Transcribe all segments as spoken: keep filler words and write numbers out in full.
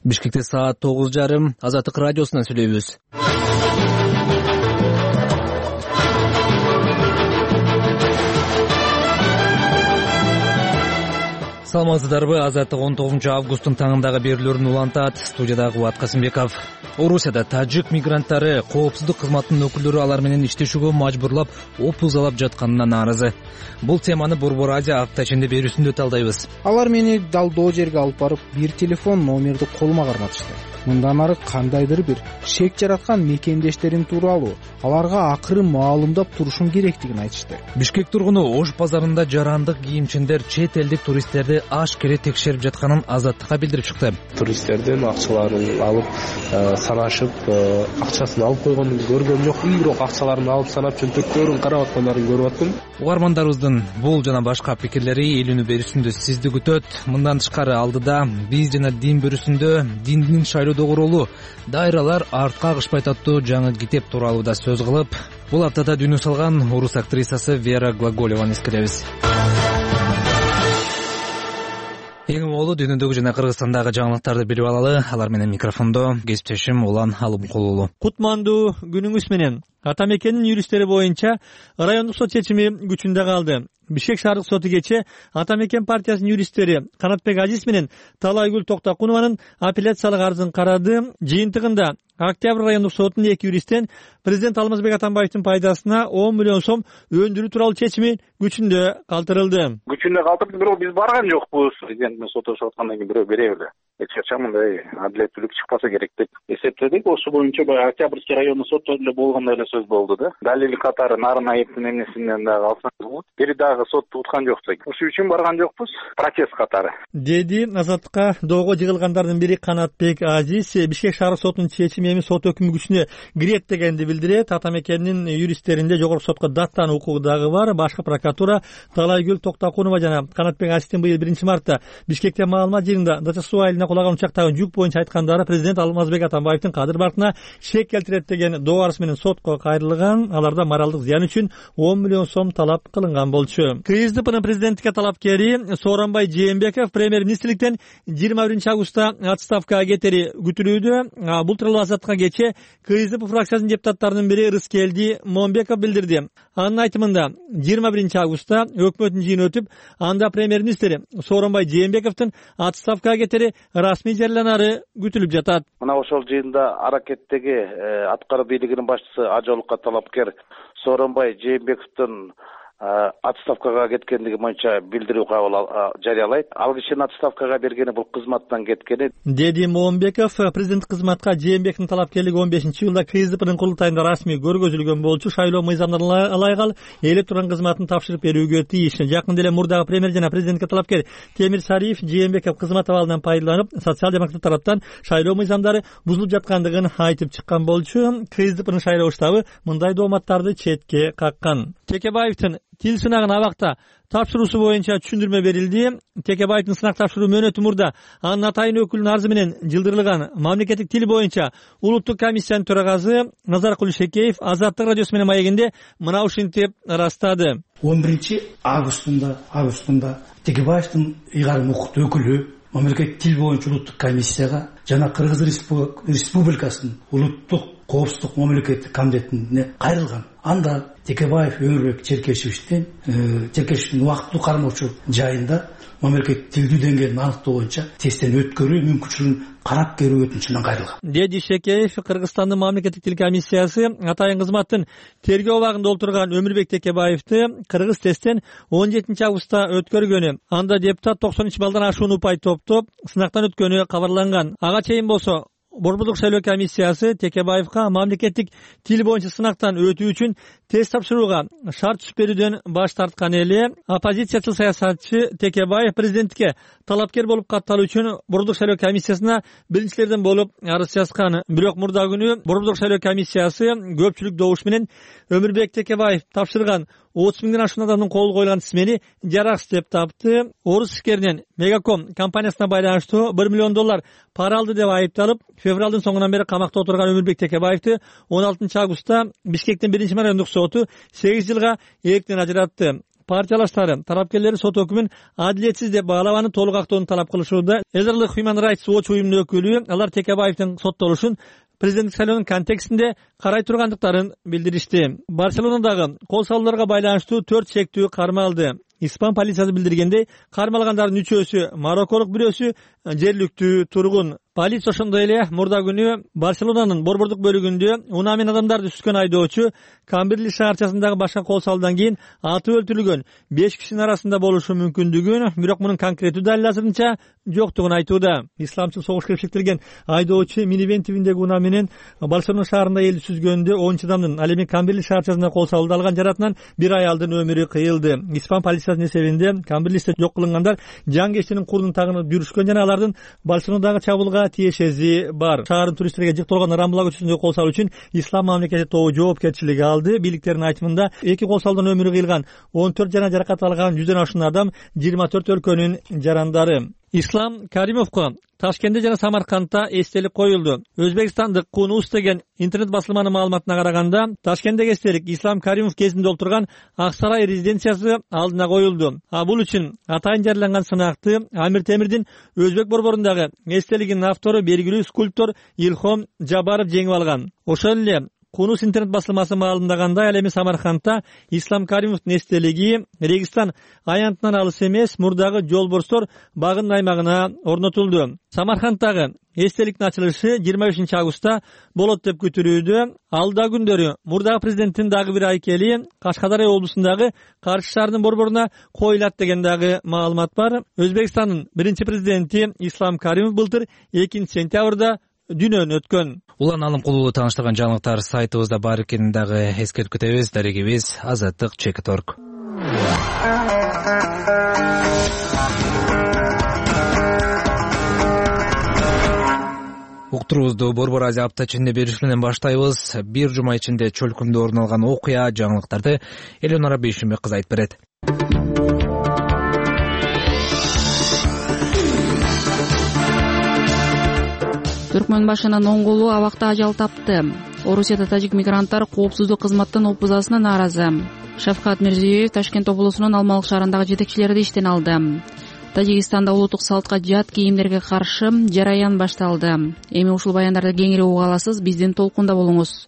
Бишкекте саат тогуз жарым. Азаттык радиосунан сүйлөйбүз. Саламатсыздарбы? Азаттык он тогузунчу августтун таңындагы берүүлөрүн улантат. Студияда Кубат Касымбеков. Орусияда тажик мигранттары коопсуздук кызматынын өкүлдөрү алар менен иштешүүгө мажбурлап, опузалап жатканына нааразы. Бул теманы Борбор Азия апта ичинде берүүсүндө талдайбыз. Алар мени далдоо жерге алып барып, бир телефон номерди колума карматышты. Мындан ары кандайдыр бир шек жараткан мекендештерим тууралуу аларга акыры маалымдап турушум керектигин айтышты. Бишкек тургуну Ош базарында жарандык кийимчиндер чет элдик туристтерди ашкере текшерип жатканын Азаттыкка билдирип чыкты. Туристтердин акчаларын алып санашып, акчасын алып койгонун көргөм жок. Бирок акчаларын алып санап чөнтөктөрүн карап аткандарын көрүп аттым. Угармандарыбыздын бул жана башка пикирлери элүүнү берүүсүндө сизди күтөт. Мындан тышкары алдыда биз жана дин берүүсүндө диндин шайлоодогу ролу дайралар артка кагышпайт аттуу жаңы китеп тууралуу да сөз кылып, бул аптада дүйнө салган орус актрисасы Вера Глаголеваны эскеребиз. Эң молу дүйнөдөгү жана Кыргызстандагы жаңылыктарды билип алалы. Алар менен микрофондо кесиптешим Улан Алымкулулу. Кутмандуу күнүңүз менен. Ата мекенин юристтери боюнча райондук сот чечими күчүндө калды. Бишкек шаардык соту кечээ Ата мекен партиясынын юристтери Канатбек Азиз менен Талайгүл Токтокунованын апелляциялык арызын карады. Жыйынтыгында Октябрь райондук сотунун эки юристтен президент Алмазбек Атамбаевдин пайдасына он миллион сом өндүрүү тууралуу чечими күчүндө калтырылды. Күчүндө калтырды, бирок биз барган жокпуз. Президент менен соттошуп аткандан кийин бирөө бере эле. Эч качан мындай адилеттүүлүк чыкпаса керек деп эсептедик. Ошол боюнча баягы Октябрьский райондук сотто эле болгондой эле сөз болду да. Далил катары нарын айыптын эмнесинен дагы алсаңыз болот. Бери дагы сотту уткан жокпуз. Ошол үчүн барган жокпуз. Протест катары. Деди Азаттыкка доого жыгылгандардын бири Канатбек Азиз. Бишкек шаардык сотунун чечими эми сот өкүмү күчүнө кирет дегенди билдирет. Ата мекенинин юристтеринде жогорку сотко даттануу укугу дагы бар. Башкы прокуратура Талайгүл Токтокунова жана Канатбек Азиздин быйыл биринчи мартта Бишкекте маалымат жыйынында Дача суу айылына кулаган учактагы жүк боюнча айткандары президент Алмазбек Атамбаевдин кадыр баркына шек келтирет деген доо арыз менен сотко кайрылган. Аларда моралдык зыян үчүн он миллион сом талап кылынган болчу. КСДПнын президенттикке талапкери Сооронбай Жээнбеков премьер-министрликтен жыйырма биринчи августта отставкага кетери күтүлүүдө. Бул тууралуу Азаттыкка кечээ КСДП фракциясынын депутаттарынын бири Рыскелди Момбеков билдирди. Анын айтымында жыйырма биринчи августта өкмөттүн жыйыны өтүп, анда премьер-министр Сооронбай Жээнбековдун отставкага кетери расмий жарыяланары күтүлүп жатат. Мына ошол жыйында аракеттеги аткаруу бийлигинин башчысы Ажолукка талапкер Сооронбай Жээнбековдун отставкага кеткендиги боюнча билдирүү кабыл жарыялайт. Ал кишинин отставкага бергени бул кызматтан кеткени. Деди Момбеков президент кызматка Жээнбековдун талапкерлиги он бешинчи жылда КСДПнын курултайында расмий көргөзүлгөн болчу. Шайлоо мыйзамына ылайык ал электорон кызматын тапшырып берүүгө тийиш. Жакында эле мурдагы премьер жана президентке талапкер Темир Сариев Жээнбеков кызмат абалынан пайдаланып, социал-демократ тараптан шайлоо мыйзамдары бузулуп жаткандыгын айтып чыккан болчу. КСДПнын шайлоо штабы мындай дооматтарды четке каккан. Текебаевдин тил сынагын абакта тапшыруусу боюнча түшүндүрмө берилди. Текебаевдин сынак тапшыруу мөөнөтү мурда анын атайын өкүлүнүн арызы менен жылдырылган. Мамлекеттик тил боюнча улуттук комиссиянын төрагасы Назаркул Шекеев Азаттык радиосу менен маегинде мына ушинтип ырастады. он биринчи августунда августунда Текебаевдин ыйгарым укуктуу өкүлү мамлекеттик тил боюнча улуттук комиссияга жана Кыргыз Республикасынын улуттук коопсуздук мамлекеттик комитетине кайрылган. Анда Текебаев Өмүрбек Черкешевичтен Черкешевичтин убактылуу кармоочу жайында мамлекеттик тилдүү деңгээлин аныктоо боюнча тесттен өткөрүү мүмкүнчүлүгүн карап көрүү өтүнүчүнөн кайрылган. Деди Шекеев Кыргызстандын мамлекеттик тил комиссиясы атайын кызматтын тергөө абагында отурган Өмүрбек Текебаевди кыргыз тесттен он жетинчи августта өткөргөнү, анда депутат токсон үч балдан ашуун упай топтоп сынактан өткөнү кабарланган. Ага чейин болсо Борбордук шайлоо комиссиясы Текебаевга мамлекеттик тил боюнча сынактан өтүү үчүн тест тапшырууга шарт түзүп берүүдөн баш тарткан эле. Оппозициячыл саясатчы Текебаев президенттикке талапкер болуп катталуу үчүн Борбордук шайлоо комиссиясына биринчилерден болуп арыз жазган. Бирок мурда күнү Борбордук шайлоо комиссиясы көпчүлүк добуш менен Өмүрбек Текебаев тапшырган отуз миңден ашуун адамдын колу койгон тизмени жараксыз деп тапты. Орус ишкеринен Мегаком компаниясына байланыштуу бир миллион доллар пара алды деп айыпталып, февралдын соңунан бери камакта отурган Өмүрбек Текебаевди он алтынчы августта Бишкектин биринчи райондук соту сегиз жылга эрктен ажыратты. партиялаштары тарапкерлери сот өкүмүн адилетсиз деп баалабаны толук актоону талап кылышууда. Elderly Human Rights Watch уюмунун өкүлү алар Текебаевдин соттолушун президенттик шайлоонун контекстинде карай тургандыктарын билдиришти. Барселонадагы кол салууларга байланыштуу төрт шектүү кармалды. Испан полициясы билдиргендей, кармалгандардын үчөөсү марокколук, бирөөсү жергиликтүү тургун. Полиция ошондой эле мурда күнү Барселонанын борбордук бөлүгүндө унаамен адамдарды түшкөн айдоочу Камберли шаарчасындагы башка кол салуудан кийин атып өлтүрүлгөн беш кишинин арасында болушу мүмкүндүгүн, бирок мунун конкреттүү далил азырынча жоктугун айтууда. Исламчыл согуш кепшектирген айдоочу минивен тибиндеги унаа менен Барселона шаарында элди сүзгөндө он үч адамдын, ал эми Камберли шаарчасында кол салууда алган жаратынан бир аялдын өмүрү кыйылды. Испан полициясынын эсебинде Камберлисте жок кылынгандар жан кештинин курдун тагынып жүрүшкөн жана алардын Барселонадагы чабуулга тиешеси бар. Шаардын туристтерге жыктырылган Рамбла көчөсүндөгү кол салуу үчүн Ислам мамлекети тобу жоопкерчилиги алды. Бийликтердин айтымында эки кол салуудан өмүрү кыйылган он төрт жана жаракат алган жүздөн ашуун адам жыйырма төрт өлкөнүн жарандары. Ислам Каримовго Ташкентте жана Самаркандта эстелик коюлду. Өзбекстандык Кунус деген интернет басылманын маалыматына караганда, Ташкенттеги эстелик Ислам Каримов кезинде олтурган Ак сарай резиденциясы алдына коюлду. А бул үчүн атайын жарыяланган сынакты Амир Темирдин Өзбек борборундагы эстелигинин автору белгилүү скульптор Илхом Жабаров жеңип алган. Ошол эле Кунус интернет басылмасы маалымдагандай, ал эми Самаркандта Ислам Каримовдун эстелиги Регистан аянтынан алыс эмес мурдагы жолборстор багынын аймагына орнотулду. Самаркандтагы эстеликтин ачылышы жыйырма бешинчи августта болот деп күтүлүүдө. Алда күндөрү мурдагы президенттин дагы бир айкели Кашкадария облусундагы Каршы шаарынын борборуна коюлат деген дагы маалымат бар. Өзбекстандын биринчи президенти Ислам Каримов былтыр экинчи сентябрда дүйнөдөн өткөн. Улан Алымкулуу тааныштырган жаңылыктар сайтыбызда бар экенин дагы эскертип кетебиз. Дарегибиз Азаттык чекит точка орг. Уктуруубузду Борбор Азия апта ичинде беришүүнөн баштайбыз. Бир жума ичинде чөлкөмдө орун алган окуя жаңылыктарды Эленора Бейшимбек кызы айтып берет. Түркмөн башынын оң колу абакта ажал тапты. Орусияда тажик мигранттар коопсуздук кызматтын опузасына нааразы. Шавкат Мирзиёев Ташкент облусунун Алмалык шаарындагы жетекчилерди иштен алды. Тажикстанда улуттук салтка жат кийимдерге каршы жараян башталды. Эми ушул баяндарды кеңири уга аласыз, биздин толкунда болуңуз.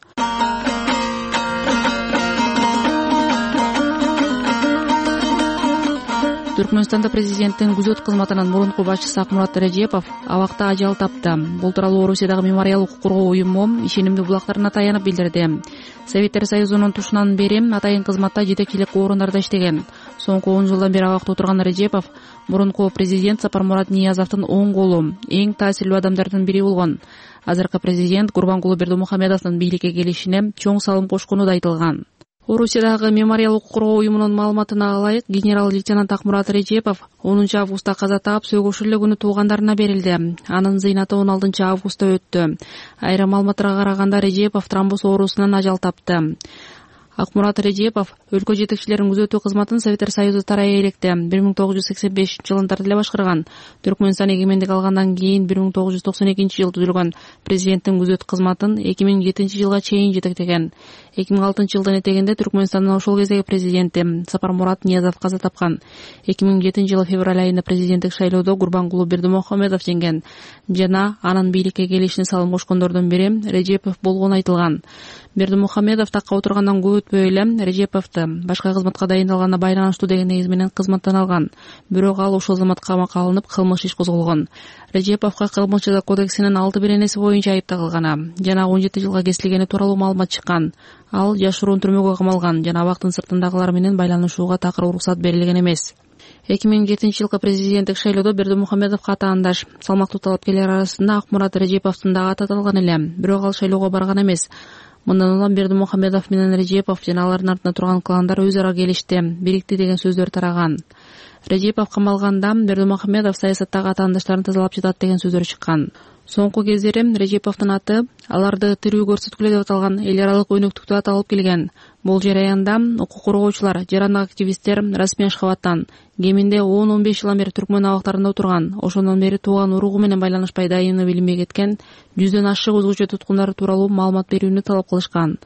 Түркмөнстанда президенттин күзөт кызматынын мурунку башчысы Акмурат Режепов абакта ажал тапты. Бул тууралуу Орусиядагы мемориал укук коргоо уюму ишенимдүү булактарына таянып билдирди. Советтер Союзунун тушунан бери атайын кызматта жетекчилик орундарда иштеген. Соңку он жылдан бери абакта отурган Режепов мурунку президент Сапармурат Ниязовдун оң колу, эң таасирлүү адамдардын бири болгон. Азыркы президент Гурбангулы Бердимухамедовдун бийликке келишине чоң салым кошкону да айтылган. Орусиядагы мемориал укук коргоо уюмунун маалыматына ылайык, генерал-лейтенант Акмурат Режепов онунчу августта каза таап, сөгүш эле күнү туугандарына берилди. Анын зыйнаты он алтынчы августта өттү. Айрым маалыматтарга караганда Режепов тромбоз оорусунан ажал тапты. Акмурат Режепов өлкө жетекчилеринин күзөтүү кызматын Советтер Союзу тарайы электе бир миң тогуз жүз сексен бешинчи жылында эле башкарган. Түркмөнстан эгемендик алгандан кийин бир миң тогуз жүз токсон экинчи жылы түзүлгөн президенттин күзөт кызматын эки миң жетинчи жылга чейин жетектеген. эки миң алтынчы жылдын этегинде Түркмөнстандын ошол кездеги президенти Сапармурат Ниязов каза тапкан. эки миң жетинчи жылы февраль айында президенттик шайлоодо Гурбангулы Бердимухамедов жеңген жана анын бийликке келишине салым кошкондордун бири Режепов болгону айтылган. Бердимухамедов такка отургандан көп өтпөй эле Режеповду башка кызматка дайындалганына байланыштуу деген негиз менен кызматтан алган. Бирок ал ошол замат камакка алынып, кылмыш иш козголгон. Режеповго кылмыш кодексинин алты беренеси боюнча айып тагылган жана он жети жылга кесилгени тууралуу маалымат чыккан. Ал жашыруун түрмөгө камалган жана абактын сыртындагылар менен байланышууга такыр уруксат берилген эмес. эки миң жетинчи жылкы президенттик шайлоодо Бердимухамедовго атаандаш салмактуу талапкерлер арасында Акмурат Режеповдун дагы аты аталган эле. Бирок ал шайлоого барган эмес. Мындан улам Бердимухамедов менен Режепов жана алардын артында турган кландар өз ара келишти, бирикти деген сөздөр тараган. Режепов камалганда Бердимухамедов саясаттагы атаандаштарын тазалап жатат деген сөздөр чыккан. Соңку кездери Режеповдун аты аларды тирүү көрсөткүлө деп аталган эл аралык өнөктүктү аталып келген. Бул жараянда укук коргоочулар, жарандык активисттер расмий Ашхабадтан кеминде он он беш жылдан бери Түркмөн абактарында отурган, ошондон бери тууган уругу менен байланышпай дайыны билинбей кеткен жүздөн ашык өзгөчө туткундар тууралуу маалымат берүүнү талап кылышкан.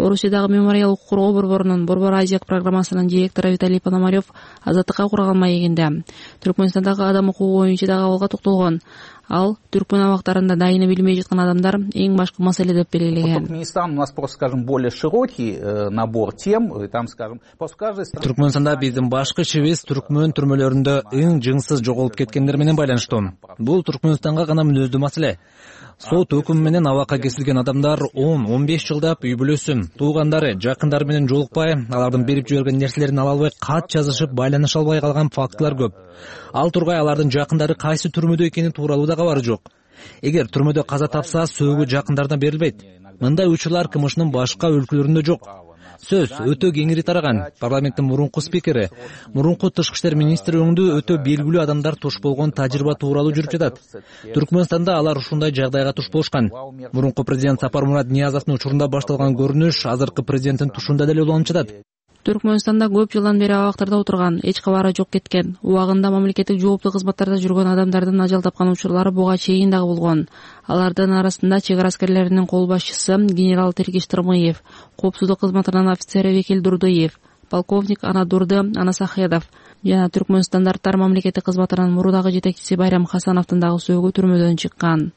Орусиядагы мемориал укук коргоо борборунун Борбор Азия программасынын директору Виталий Пономарев азаттыкка курган маегинде Түркмөнстандагы адам укугу боюнча дагы абалга токтолгон. Ал түркмөн абактарында дайыны билбей жаткан адамдар эң башкы маселе деп белгилеген. Туркменистан у нас просто, скажем, более широкий набор тем, там, скажем, после каждой страны. Түркмөнстанда биздин башкы ишибиз түркмөн түрмөлөрүндө эң жыңсыз жоголуп кеткендер менен байланыштуу. Бул Түркмөнстанга гана мүнөздүү маселе. Сот өкүмү менен абакка кесилген адамдар он он беш жылдап үй бүлөсү, туугандары, жакындары менен жолукпай, алардын берип жиберген нерселерин ала албай кат жазышып, байланыша албай калган фактылар көп. Ал тургай алардын жакындары кайсы түрмөдө экени тууралуу да кабары жок. Эгер түрмөдө каза тапса, сөөгү жакындарына берилбейт. Мындай учурлар КМШнын башка өлкөлөрүндө жок. Сөз өтө кеңири тараган. Парламенттин мурунку спикери, мурунку тышкы иштер министри өңдүү өтө белгилүү адамдар туш болгон тажрыйба тууралуу жүрүп жатат. Түркмөнстанда алар ушундай жагдайга туш болушкан. Мурунку президент Сапармурат Ниязовдун учурунда башталган көрүнүш азыркы президенттин тушунда деле уланып жатат. Түркмөнстанда көп жылдан бери абактарда отурган, эч кабары жок кеткен, убагында мамлекеттик жооптуу кызматтарда жүргөн адамдардын ажал тапкан учурлары буга чейин дагы болгон. Алардын арасында чек ара аскерлеринин кол башчысы генерал Тергиш Тырмыев, коопсуздук кызматынын офицери Векил Дурдуев, полковник Анадурды Анасахедов жана Түркмөн стандарттар мамлекеттик кызматынын мурдагы жетекчиси Байрам Хасановдун дагы сөөгү түрмөдөн чыккан.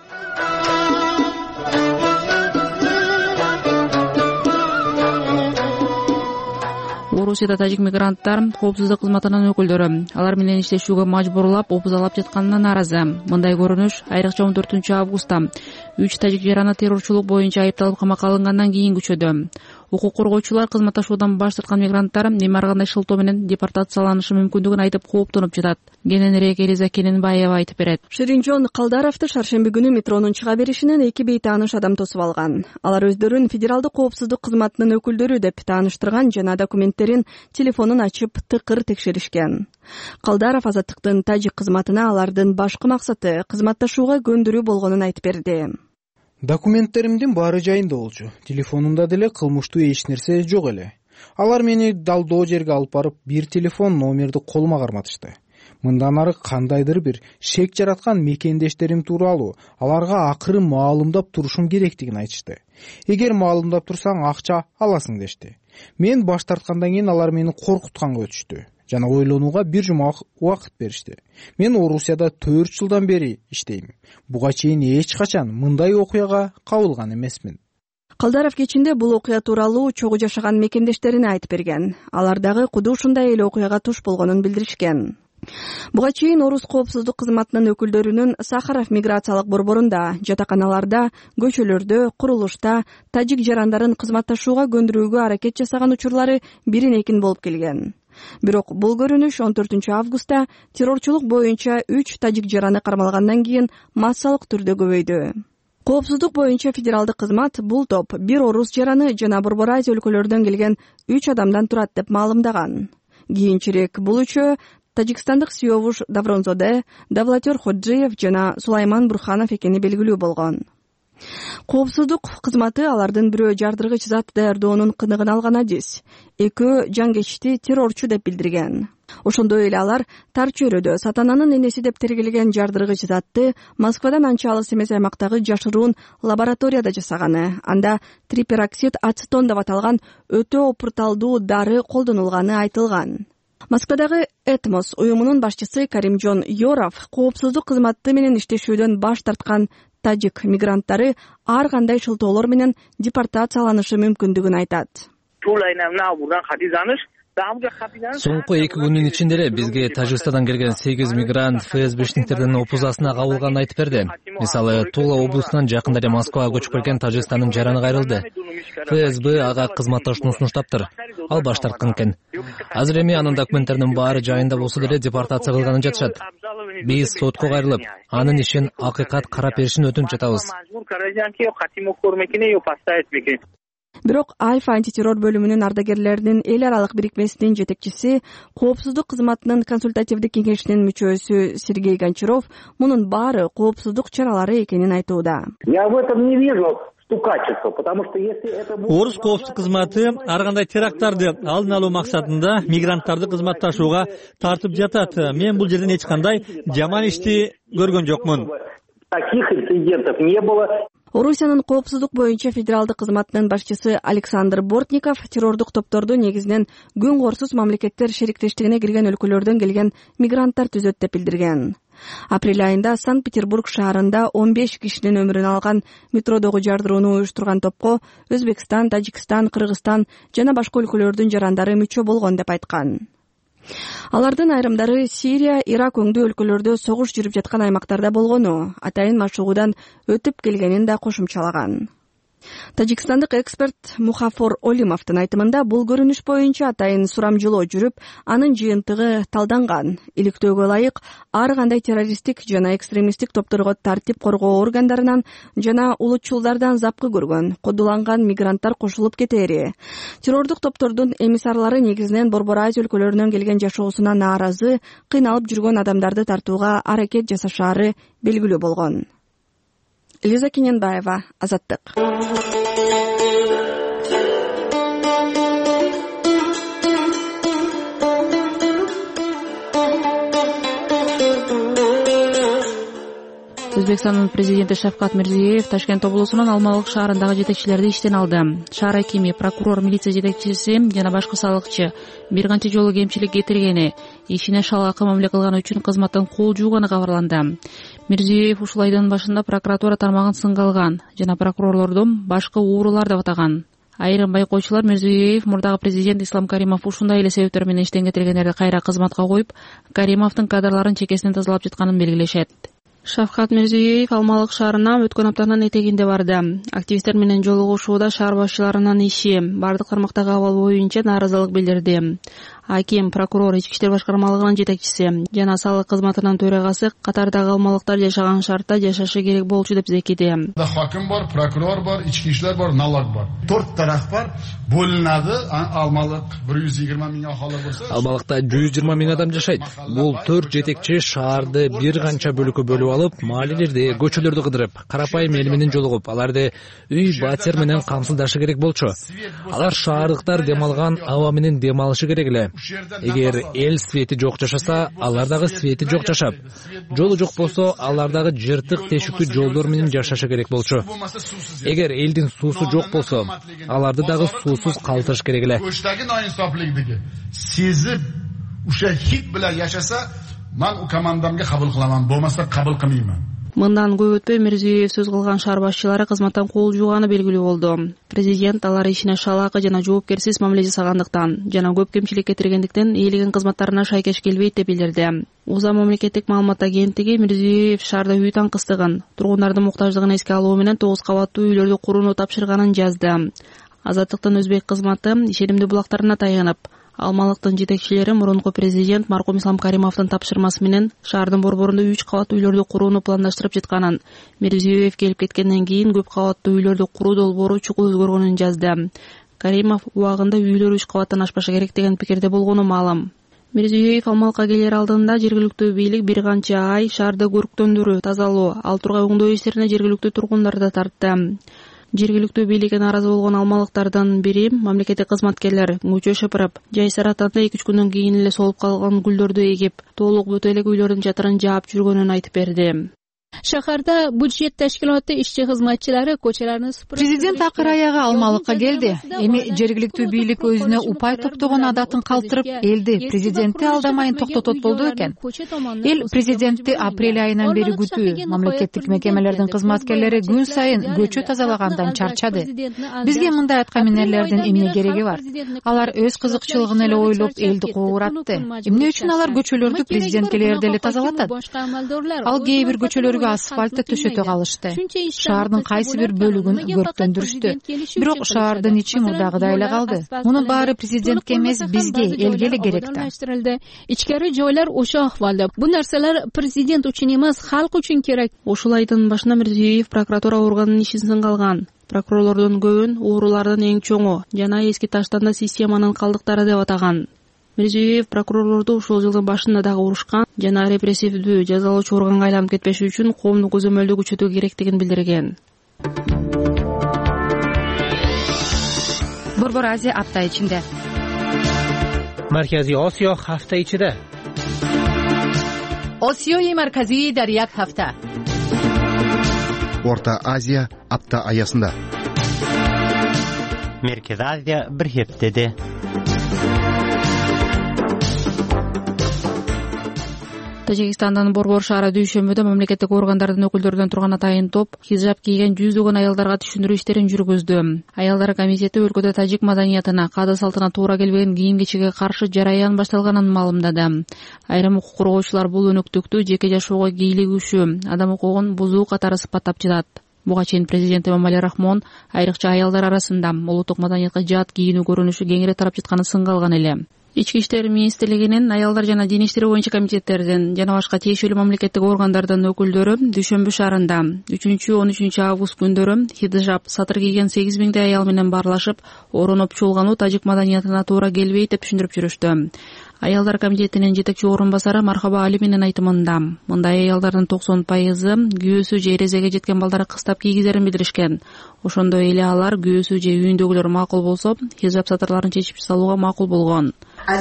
Орусияда тажик мигранттар коопсуздук кызматынын өкүлдөрү алар менен иштешүүгө мажбурлап, опузалап жатканына нааразы. Мындай көрүнүш айрыкча он төртүнчү августта үч тажик жараны террорчулук боюнча айыпталып камакка алынгандан кийин күчөдү. Укук коргоочулар кызматташуудан баш тарткан мигранттар эми ар кандай шылтоо менен депортацияланышы мүмкүндүгүн айтып кооптонуп жатат. Кененирээк Элиза Кененбаева айтып берет. Ширинжон Калдаровду шаршемби күнү метронун чыга беришинен эки бейтааныш адам тосуп алган. Алар өздөрүн федералдык коопсуздук кызматынын өкүлдөрү деп тааныштырган жана документтерин, телефонун ачып тыкыр текшеришкен. Калдаров азаттыктын тажик кызматына алардын башкы максаты кызматташууга көндүрүү болгонун айтып берди. Документтеримдин баары жайында болчу. Телефонумда деле кылмыштуу эч нерсе жок эле. Алар мени далдоо жерге алып барып, бир телефон номерди колума карматышты. Мындан ары кандайдыр бир шек жараткан мекендештерим тууралуу аларга акыры маалымдап турушум керектигин айтышты. Эгер маалымдап турсаң акча аласың дешти. Мен баш тарткандан кийин алар мени коркутканга өтүштү жана ойлонууга бир жума убакыт беришти. Мен Орусияда төрт жылдан бери иштейм. Буга чейин эч качан мындай окуяга кабылган эмесмин. Калдаров кечинде бул окуя тууралуу чогуу жашаган мекендештерине айтып берген. Алар дагы куду ушундай эле окуяга туш болгонун билдиришкен. Буга чейин Орус коопсуздук кызматынын өкүлдөрүнүн Сахаров миграциялык борборунда, жатаканаларда, көчөлөрдө, курулушта тажик жарандарын кызматташууга көндүрүүгө аракет жасаган учурлары бирин экин болуп келген. Бирок бул көрүнүш он төртүнчү августта террорчулук боюнча үч тажик жараны кармалгандан кийин массалык түрдө көбөйдү. Коопсуздук боюнча федералдык кызмат бул топ бир орус жараны жана Борбор Азия өлкөлөрүнөн келген үч адамдан турат деп маалымдаган. Кийинчерээк бул үчөө тажикстандык Сиёвуш Давронзоде, Давлатер Ходжиев жана Сулайман Бурханов экени белгилүү болгон. Коопсуздук кызматы алардын бирөө жардыргыч зат даярдоонун кыныгын алган адис, экөө жангечти террорчу деп билдирген. Ошондой эле алар тар чөйрөдө сатананын энеси деп тергелген жардыргыч затты Москвадан анча алыс эмес аймактагы жашыруун лабораторияда жасаганы, анда трипероксид ацетон деп аталган өтө опурталдуу дары колдонулганы айтылган. Москвадагы Этмос уюмунун башчысы Каримжон Йоров коопсуздук кызматы менен иштешүүдөн баш тарткан тажик мигранттары ар кандай шылтоолор менен депортацияланышы мүмкүндүгүн айтат. Соңку эки күнүн ичинде эле бизге Тажикстандан келген сегиз мигрант ФСБшниктердин опузасына кабылганын айтып берди. Мисалы, Тула облусунан жакында эле Москвага көчүп келген Тажикстандын жараны кайрылды. ФСБ ага кызматташууну сунуштаптыр. Ал баш тарткан экен. Азыр эми анын документтеринин баары жайында болсо деле депортация кылганын жатышат. Биз сотко кайрылып, анын ишин акыйкат карап беришин өтүнүп жатабыз. Бирок Альфа антитеррор бөлүмүнүн ардагерлеринин эл аралык бирикмесинин жетекчиси, коопсуздук кызматынын консультативдик кеңешинин мүчөсү Сергей Гончаров мунун баары коопсуздук чаралары экенин айтууда. Я в этом не вижу Орус коопсуздук кызматы ар кандай теракттарды алдын алуу максатында мигранттарды кызматташууга тартып жатат. Мен бул жерден эч кандай жаман ишти көргөн жокмун. Таких инцидентов не было. Орусиянын коопсуздук боюнча федералдык кызматынын башчысы Александр Бортников террордук топторду негизинен күн корсуз мамлекеттер шериктештигине кирген өлкөлөрдөн келген мигранттар түзөт деп билдирген. Апрель айында Санкт-Петербург шаарында он беш кишинин өмүрүн алган метродогу жардырууну уюштурган топко Өзбекстан, Тажикстан, Кыргызстан жана башка өлкөлөрдүн жарандары мүчө болгон деп айткан. Алардын айрымдары Сирия, Ирак өңдүү өлкөлөрдө согуш жүрүп жаткан аймактарда болгону, атайын машыгуудан өтүп келгенин да кошумчалаган. Тажикстандык эксперт Мухафор Олимовдун айтымында бул көрүнүш боюнча атайын сурамжылоо жүрүп, анын жыйынтыгы талданган. Иликтөөгө ылайык ар кандай террористтик жана экстремисттик топторго тартип коргоо органдарынан жана улутчулдардан запкы көргөн, кодуланган мигранттар кошулуп кетери. Террордук топтордун эмиссарлары негизинен Борбор Азия өлкөлөрүнөн келген жашоосуна нааразы, кыйналып жүргөн адамдарды тартууга аракет жасашаары белгилүү болгон. Лиза Кененбаева, Азаттык. Өзбекстандын президенти Шавкат Мирзиёев Ташкент облусунун Алмалык шаарындагы жетекчилерди иштен алды. Шаар акими, прокурор, милиция жетекчиси жана башка салыкчы бир канча жолу кемчилик кетиргени, ишине шалгакы мамиле кылганы үчүн кызматтан кол жууганы кабарланды. Мирзиёев ушул айдын башында прокуратура тармагын сынга алган жана прокурорлордун башкы уурулар деп атаган. Айрым байкоочулар Мирзиёев мурдагы президент Ислам Каримов ушундай эле себептер менен иштен кетиргендерди кайра кызматка коюп, Каримовдун кадрларын чекесинен тазалап жатканын белгилешет. Шавкат Мирзиёев Алмалык шаарына өткөн аптанын этегинде барды. Активисттер менен жолугушууда шаар башчыларынын иши, бардык тармактагы абал боюнча нааразылык билдирди. Аким, прокурор, ички иштер башкармалыгынын жетекчиси жана салык кызматынын төрагасы катардагы алмалыктар жашаган шартта жашашы керек болчу деп зекиди. Хаким бар, прокурор бар, ички иштер бар, налог бар. төрт тараф бар. Бөлүнөдү. Алмалык бир жүз жыйырма миң ахалы болсо, Алмалыкта жүз жыйырма миң адам жашайт. Бул төрт жетекчи шаарды бир канча бөлүккө бөлүп алып, маалилерди, көчөлөрдү кыдырып, карапайым эл менен жолугуп, аларды үй, батер менен камсыздашы керек болчу. Алар шаардыктар дем алган аба менен дем алышы керек эле. Эгер эл свети жок жашаса, алар дагы свети жок жашап, жолу жок болсо, алар дагы жыртык тешиктүү жолдор менен жашашы керек болчу. Эгер элдин суусу жок болсо, аларды дагы суусуз калтырыш керек эле. Көчтөгү ноинсофликтиги сезип, ушул хит менен жашаса, мен командамга кабыл кыламан, болмаса кабыл кылмайман. Мындан көп өтпөй Мирзиёев сөз кылган шаар башчылары кызматтан кол жууганы белгилүү болду. Президент алар ишине шалаакы жана жоопкерсиз мамиле жасагандыктан жана көп кемчилик кетиргендиктен ээлеген кызматтарына шайкеш келбейт деп билдирди. УЗА мамлекеттик маалымат агенттиги Мирзиёев шаарда үй таңкыстыгын, тургундардын муктаждыгын эске алуу менен тогуз кабаттуу үйлөрдү курууну тапшырганын жазды. Азаттыктын өзбек кызматы ишенимдүү булактарына таянып, Алмалыктын жетекчилери мурунку президент маркум Ислам Каримовдун тапшырмасы менен шаардын борборунда үч кабаттуу үйлөрдү курууну пландаштырып жатканын, Мирзиёев келип кеткенден кийин көп кабаттуу үйлөрдү куруу долбоору чукул өзгөргөнүн жазды. Каримов убагында үйлөр үч кабаттан ашпашы керек деген пикирде болгону маалым. Мирзиёев Алмалыкка келер алдында жергиликтүү бийлик бир канча ай шаарды көрктөндүрүү, тазалоо, ал тургай оңдоо иштерине жергиликтүү тургундарды тартты. Жергиликтүү бийликке нааразы болгон алмалыктардын бири мамлекеттик кызматкерлер көчө шыпырып, жайсыр атанда эки үч күндөн кийин эле солуп калган гүлдөрдү эгип, толук бүтө элек үйлөрдүн чатырын жаап жүргөнүн айтып берди. Шаарда бюджет ташкилаты ишчи кызматчылары көчөлөрүн сыпырып. Президент акыр аягы Алмалыкка келди. Эми жергиликтүү бийлик өзүнө упай топтогон адатын калтырып, элди президентти алдамайын токтотот болду экен. Эл президентти апрель айынан бери күтүү, мамлекеттик мекемелердин кызматкерлери күн сайын көчө тазалагандан чарчады. Бизге мындай аткаминерлердин эмне кереги бар? Алар өз кызыкчылыгын эле ойлоп элди кууратты. Эмне үчүн алар көчөлөрдү президент келерде эле тазалатат? Ал кээ бир көчөлөргө асфальтты төшөтө калышты. Шаардын кайсы бир бөлүгүн көрктөндүрүштү. Бирок шаардын ичи мурдагыдай эле калды. Мунун баары президентке эмес, бизге, элге эле керек да. Ичкери жойлар ошо акыбалда. Бул нерселер президент үчүн эмес, халк үчүн керек. Ушул айдын башында Мирзиёев прокуратура органынын ишин сынга алган. Прокурорлордун көбүн уурулардын эң чоңу жана эски таштанда системанын калдыктары деп атаган. Мирзиёев прокурорлорду ушул жылдын башында дагы урушкан жана репрессивдүү жазалоочу органга айланып кетпеш үчүн коомдук көзөмөлдү күчөтүү керектигин билдирген. Борбор Азия апта ичинде. Маркази Осиё ҳафта ичида. Осиёи марказӣ дар як ҳафта. Орта Азия апта аясында. Меркез Азия bir heftede. Тажикстандын Борбор шаары дүйшөмбүдө мамлекеттик органдардын өкүлдөрүнөн турган атайын топ хижаб кийген жүздөгөн аялдарга түшүндүрүү иштерин жүргүздү. Аялдар комитети өлкөдө тажик маданиятына, каада салтына туура келбеген кийим кечекке каршы жараян башталганын маалымдады. Айрым укук коргоочулар бул өнөктүктү жеке жашоого кийлигүүчү, адам укугун бузуу катары сыпаттап жатат. Буга чейин президент Эмомали Рахмон айрыкча аялдар арасында улуттук маданиятка жат кийинүү көрүнүшү кеңири тарап жатканын сынга алган эле. Ички иштер министрлигинин аялдар жана дин иштери боюнча комитеттердин жана башка тиешелүү мамлекеттик органдардын өкүлдөрү Дүйшөмбү шаарында үчүнчү он үчүнчү август күндөрү хиджаб сатыр кийген сегиз миңдей аял менен баарлашып, орунуп чуулгануу тажик маданиятына туура келбейт деп түшүндүрүп жүрүштү. Аялдар комитетинин жетекчи орун басары Мархаба Али менен айтымында мындай аялдардын токсон пайызы күйөөсү же эрезеге жеткен балдары кыстап кийгизерин билдиришкен. Ошондой эле алар күйөөсү же үйүндөгүлөр макул болсо, хижаб сатырларын чечип салууга макул болгон.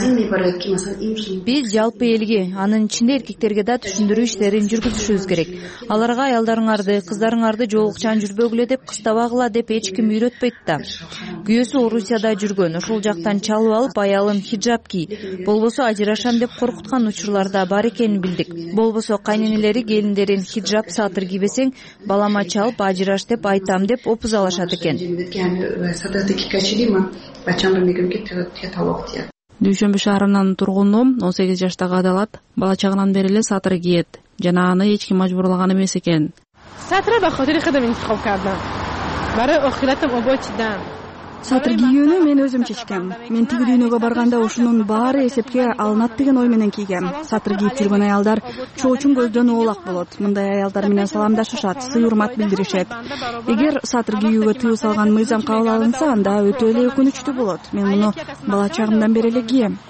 Биз жалпы элге, анын ичинде эркектерге да түшүндүрүү иштерин жүргүзүшүбүз керек. Аларга аялдарыңарды, кыздарыңарды жоолукчан жүрбөгүлө деп кыстабагыла деп эч ким үйрөтпөйт да. Күйөөсү Орусияда жүргөн, ошол жактан чалып алып аялым хиджаб кий, болбосо ажырашам деп коркуткан учурлар да бар экенин билдик. Болбосо кайненелери келиндерин хиджаб сатыр кийбесең, балама чалып ажыраш деп айтам деп опуз алышат экен. Дүйшөмбү шаарынын тургуну он сегиз жаштагы Адалат бала чагынан бери эле сатыр кийет жана аны эч ким мажбурлаган эмес экен. Сатыр кийүүнү мен өзүм чечкем. Мен тиги дүйнөгө барганда ушунун баары эсепке алынат деген ой менен кийгем. Сатыр кийип жүргөн аялдар чоочун көздөн оолак болот. Мындай аялдар менен саламдашышат, сый урмат билдиришет. Эгер сатыр кийүүгө тыюу салган мыйзам кабыл алынса, анда өтө эле өкүнүчтүү болот. Мен муну бала чагымдан бери эле кийем.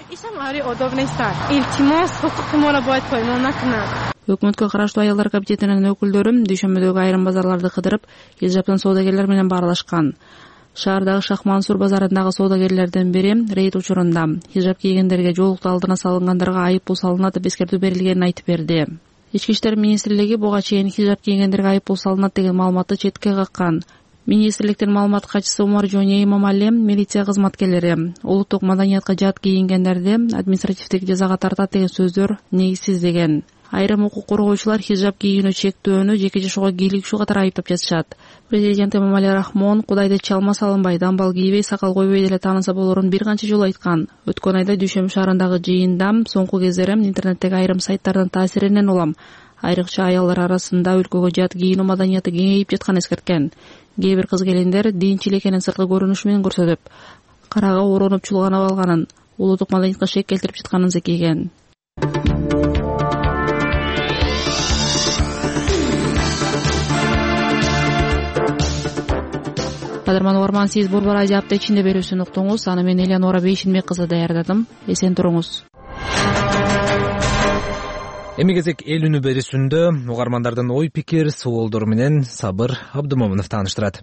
Өкмөткө караштуу аялдар комитетинин өкүлдөрү Дүйшөмбүдөгү айрым базарларды кыдырып, хижабтан соодагерлер менен баарлашкан. Шаардагы Шахмансур базарындагы соодагерлерден бири рейд учурунда хижаб кийгендерге жоолукту алдына салынгандарга айыппул салынат деп эскертүү берилгенин айтып берди. Ички иштер министрлиги буга чейин хижаб кийгендерге айыппул салынат деген маалыматты четке каккан. Министрликтин маалымат катчысы Умар Жоне Имамали милиция кызматкерлери улуттук маданиятка жат кийингендерди административдик жазага тартат деген сөздөр негизсиз деген. Айрым укук коргоочулар хижаб кийүүнү чектөөнү жеке жашоого кийлигишүү катары айыптап жатышат. Президент Эмомали Рахмон Кудайды чалма салынбай, дамбал кийбей, сакал койбой деле таанылса болорун бир канча жолу айткан. Өткөн айда Дүйшөмбү шаарындагы жыйында соңку кездери интернеттеги айрым сайттардын таасиринен улам айрыкча аялдар арасында өлкөгө жат кийинүү маданияты кеңейип жатканын эскерткен. Кээ бир кыз келиндер динчил экенин сырткы көрүнүшү менен көрсөтүп, карага орунуп чулганып алганын, улуттук маданиятка шек келтирип жатканын зекейген. Кадырман угарман, сиз Борбор Азия апта ичинде берүүсүн уктуңуз. Аны мен Элеонора Бейшинбек кызы даярдадым. Эсен туруңуз. Эми кезек эл үнү берүүсүндө угармандардын ой пикир, суолдору менен Сабыр Абдымомунов тааныштырат.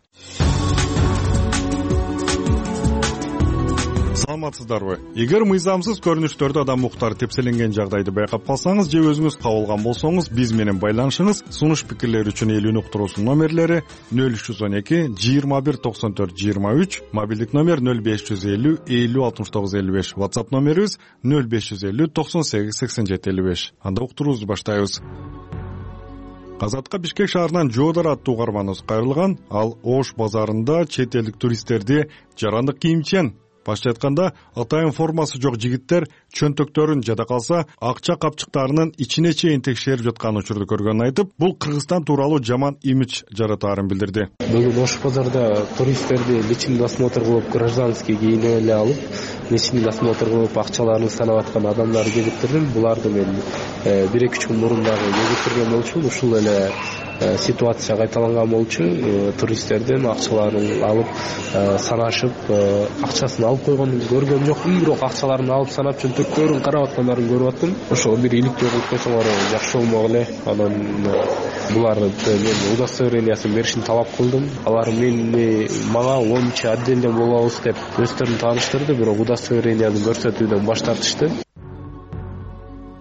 Саламатсыздарбы? Эгер мыйзамсыз көрүнүштөрдө адам укуктары тепселенген жагдайды байкап калсаңыз же өзүңүз кабылган болсоңуз, биз менен байланышыңыз. Сунуш пикирлер үчүн эл үнү уктуруусунун номерлери нөл үч жүз он эки жыйырма бир токсон төрт жыйырма үч, мобилдик номер нөл беш жүз элүү элүү алтымыш тогуз элүү беш, WhatsApp номерибиз нөл беш жүз элүү токсон сегиз сексен жети элүү беш. Анда уктуруубузду баштайбыз. Казатка Бишкек шаарынан Жоодар аттуу угарманыбыз кайрылган. Ал Ош базарында чет элдик туристтерди жарандык кийимчен, башка айтканда атайын формасы жок жигиттер чөнтөктөрүн жада калса акча капчыктарынын ичине чейин текшерип жаткан учурду көргөнүн айтып, бул Кыргызстан тууралуу жаман имидж жаратаарын билдирди. Бүгүн Ош базарда туристтерди личный досмотр кылып, гражданский кийинип эле алып, личный досмотр кылып акчаларын санап аткан адамдарды келиптирдим. Буларды мен бир эки күн мурун дагы келиптирген болчумун. Ушул эле ситуация кайталанган болчу. Туристтерден акчаларын алып санашып, акчасын алып койгонун көргөм жок. Бирок акчаларын алып санап чөнтөктөрүн карап аткандарын көрүп аттым. Ошол бир иликтөө кылып койсоңор жакшы болмок эле. Анан буларды мен удостоверениясын беришин талап кылдым. Алар мени мага онунчу отделден болобуз деп өздөрүн тааныштырды, бирок удостоверенияны көрсөтүүдөн баш тартышты.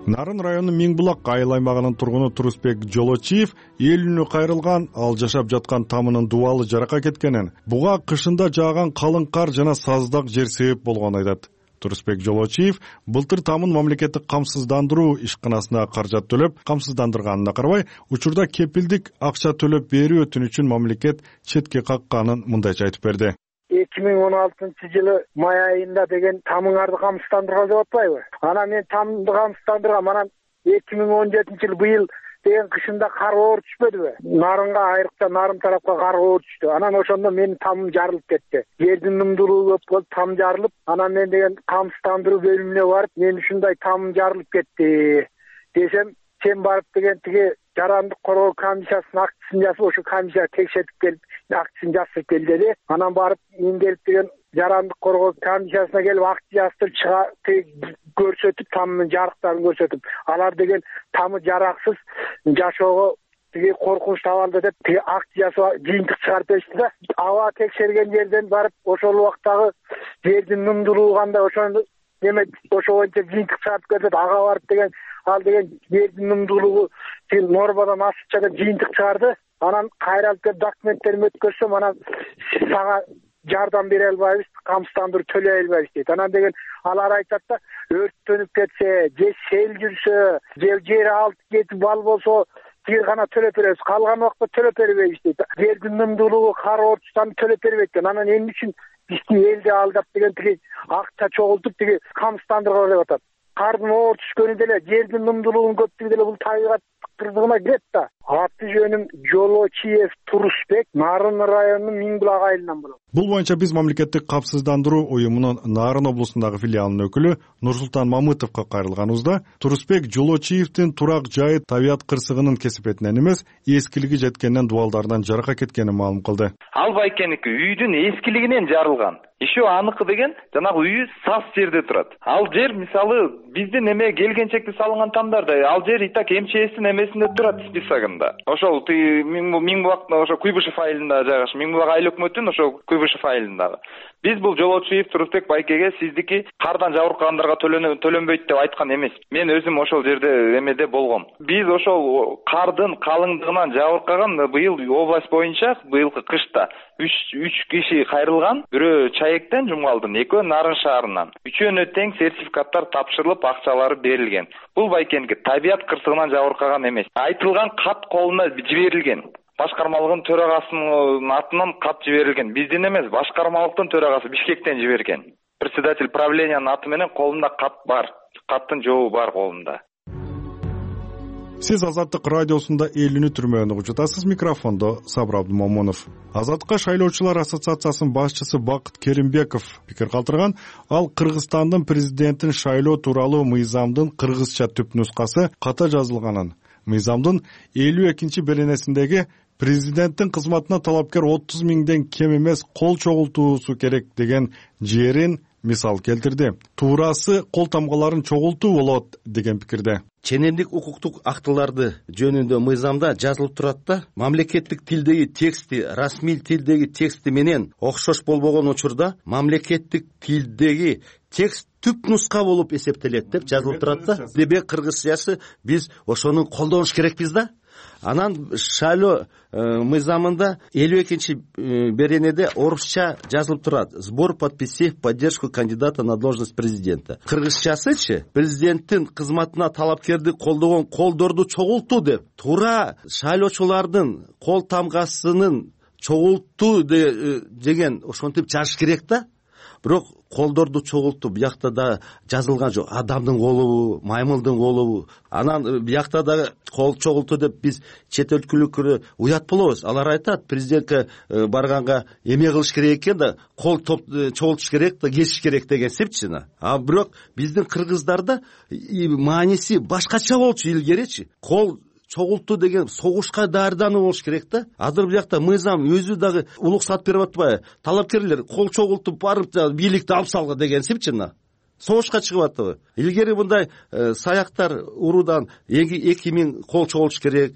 Нарын районунун Миң Булак айыл аймагынын тургуну Турусбек Жолочиев эл үнү кайрылган, ал жашап жаткан тамынын дубалы жарака кеткенин, буга кышында жааган калың кар жана саздак жер себеп болгонун айтат. Турусбек Жолочиев былтыр тамын мамлекеттик камсыздандыруу ишканасына каражат төлөп, камсыздандырганына карабай, учурда кепилдик акча төлөп берүү өтүнүчүн мамлекет четке какканын мындайча айтып берди. эки миң он алтынчы жылы май айында деген тамыңарды камсыздандырган деп атпайбы? Анан мен тамымды камсыздандыргам, анан эки миң он жетинчи жыл быйыл деген кышында кар оор түшпөдүбү? Нарынга, айрыкча Нарын тарапка кар оор түштү. Анан ошондо менин тамым жарылып кетти. Жердин нымдуулугу көп болуп, там жарылып, анан мен деген камсыздандыруу бөлүмүнө барып, мен ушундай тамым жарылып кетти десем, сен барып деген тиги жарандык коргоо комиссиясынын актысын жазып, ошо комиссия текшертип келип, актысын жазып кел деди. Анан барып мен келип деген жарандык коргоо комиссиясына келип акты жаздырып чыга көрсөтүп, тамдын жарыктарын көрсөтүп, алар деген тамы жараксыз жашоого тиги коркунучтуу абалда деп тиги акт жасап жыйынтык чыгарып беришти да. Аба текшерген жерден барып ошол убактагы жердин нымдуулугу кандай, ошону эме ошо боюнча жыйынтык чыгарып келет. Ага барып деген ал деген жердин нымдуулугу тиги нормадан ашыкча деп жыйынтык чыгарды. Анан кайра алып келип документтеримди өткөрсөм, анан сага жардам бере албайбыз, камсыздандыруу төлөй албайбыз дейт. Анан деген алар айтат да, өрттөнүп кетсе, же сел жүрсө, же жери алып кетип бал болсо, тиги гана төлөп беребиз, калган убакта төлөп бербейбиз дейт. Жердин нымдуулугу кар ортуштан төлөп бербейт экен. Анан эмне үчүн бизди элди алдап деген тиги акча чогултуп тиги камсыздандырган деп атат. Кардын оор түшкөнү деле, жердин нымдуулугунун көптүгү деле бул табигат кырдыгына кирет да. Аты жөнүм Жолочиев Турусбек, Нарын районунун Миң Булак айылынан болот. Бул боюнча биз мамлекеттик камсыздандыруу уюмунун Нарын облусундагы филиалынын өкүлү Нурсултан Мамытовго кайрылганыбызда, Турусбек Жолочиевдин турак жайы табият кырсыгынын кесепетинен эмес, эскилиги жеткенден дубалдарынан жарака кеткенин маалым кылды. Ал байкеники үйдүн эскилигинен жарылган. Еще аныкы деген жанагы үйү саз жерде турат. Ал жер мисалы биздин эме келгенчекти салынган тамдарда, ал жер итак МЧСтин эмесинде турат, списогунда. Ошол Миң Булак, ошо Куйбышев айылында жайгашкан, Миң Булак айыл өкмөтүнүн ошо Куйбышев айылындагы. Биз бул Жолочиев Турусбек байкеге сиздики кардан жабыркагандарга төлөнбөйт деп айткан эмес. Мен өзүм ошол жерде эмеде болгом. Биз ошол кардын калыңдыгынан жабыркаган быйыл область боюнча быйылкы кышта үч киши кайрылган, бирөө Чаектен Жумгалдын, экөө Нарын шаарынан. Үчөөнө тең сертификаттар тапшырылып, акчалары берилген. Бул байкеники табият кырсыгынан жабыркаган эмес. Айтылган кат колуна жиберилген. Башкармалыгын төрагасынын атынан кат жиберилген. Биздин эмес, башкармалыктын төрагасы Бишкектен жиберген. Председатель правлениянын аты менен колумда кат бар. Каттын жообу бар колумда. Сиз Азаттык радиосунда эл үнү түрмөгүн угуп жатасыз. Микрофондо Сабыр Абдумомунов. Азаттыкка шайлоочулар ассоциациясынын башчысы Бакыт Керимбеков пикир калтырган. Ал Кыргызстандын президентин шайлоо тууралуу мыйзамдын кыргызча түп нускасы ката жазылганын, мыйзамдын элүү экинчи беренесиндеги президенттин кызматына талапкер отуз миңден кем эмес кол чогултуусу керек деген жерин мисал келтирди. Туурасы кол тамгаларын чогултуу болот деген пикирде. Ченемдик укуктук актыларды жөнүндө мыйзамда жазылып турат да, мамлекеттик тилдеги тексти расмий тилдеги тексти менен окшош болбогон учурда мамлекеттик тилдеги текст түп нуска болуп эсептелет деп жазылып турат да. Дебе кыргызчасы биз ошону колдонуш керекпиз да. Анан шайлоо мыйзамында элүү экинчи беренеде орусча жазылып турат: сбор подписей в поддержку кандидата на должность президента. Кыргызчасычы президенттин кызматына талапкерди колдогон колдорду чогултуу деп. Туура шайлоочулардын кол тамгасынын чогултуу деген ошентип жазыш керек да. Бирок колдорду чогултуу биякта да жазылган жок. Адамдын колу, маймылдын колу. Анан биякта да кол чогултуу деп биз чет өлкөлүккө уят болобуз. Алар айтат, президентке барганга эме кылыш керек экен да, кол чогултуш керек да, кесиш керек деген сепчина. А бирок биздин кыргыздарда мааниси башкача болчу илгеричи. Кол чогултуу деген согушка даярдануу болуш керек да. Азыр биякта мыйзам өзү дагы улуксат берип атпайбы? Талапкерлер кол чогултуп барып бийликти алып салган деген сипчина. Согушка чыгып атабы? Илгери мындай саяктар уруудан эки миң кол чогултуш керек,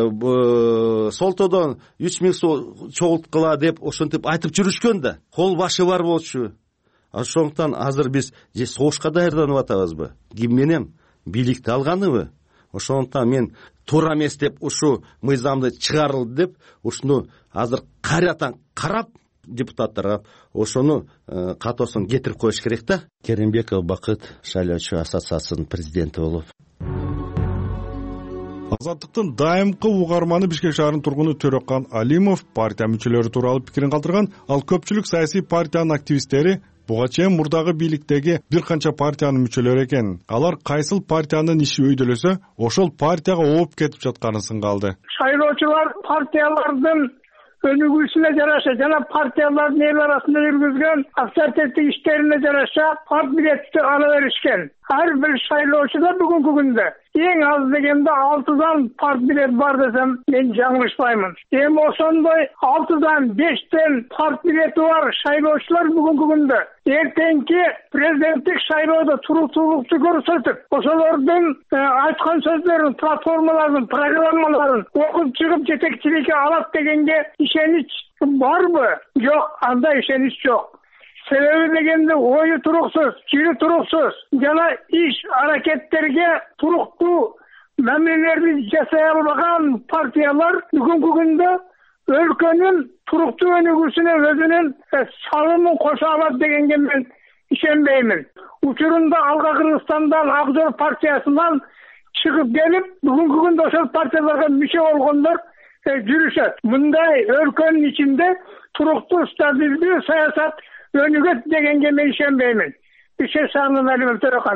солтодон үч миң чогулткыла деп ошентип айтып жүрүшкөн да. Кол башы бар болчу. Ошондуктан азыр биз же согушка даярданып атабызбы? Ким менен? бийликти алганыбы. Ошондуктан мен туура эмес деп ушу мыйзамды чыгарылды деп ушуну азыр кайрадан карап депутаттарга ошону катоосун кетирип коюш керек да. Керимбеков Бакыт, шайлоочу ассоциациясынын президенти болуп. Азаттыктын дайымкы угарманы Бишкек шаарынын тургуну Төрөккан Алимов партия мүчөлөрү тууралуу пикирин калтырган. Ал көпчүлүк саясий партиянын активисттери буга чейин мурдагы бийликтеги бир канча партиянын мүчөлөрү экен. Алар кайсыл партиянын иши өйдөлөсө, ошол партияга ооп кетип жатканын сынгалды. Шайлоочулар партиялардын өнүгүүсүнө жараша жана партиялардын эл арасында жүргүзгөн авторитеттик иштерине жараша партбилетти ала беришкен. Ар бир шайлоочуда бүгүнкү күндө эң аз дегенде алтыдан партбилет бар десем мен жаңылышпаймын. Эми ошондой алтыдан бештен партбилети бар шайлоочулар бүгүнкү күндө эртеңки президенттик шайлоодо туруктуулукту көрсөтүп, ошолордун айткан сөздөрүн, платформаларын, программаларын окуп чыгып жетекчиликке алат дегенге ишенич барбы? Жок, андай ишенич жок. Себеби дегенде ою туруксуз, жили туруксуз жана иш аракеттерге туруктуу мамилелерди жасай албаган партиялар бүгүнкү күндө өлкөнүн туруктуу өнүгүүсүнө өзүнүн салымын кошо алат дегенге мен ишенбеймин. Учурунда Алга Кыргызстандан Ак Жол партиясынан чыгып келип, бүгүнкү күндө ошол партияларга мүчө болгондор жүрүшөт. Мындай өлкөнүн ичинде туруктуу стабилдүү саясат өнүгөт дегенге мен ишенбеймин. Бишкек шаарынын Алимов Төрөкан.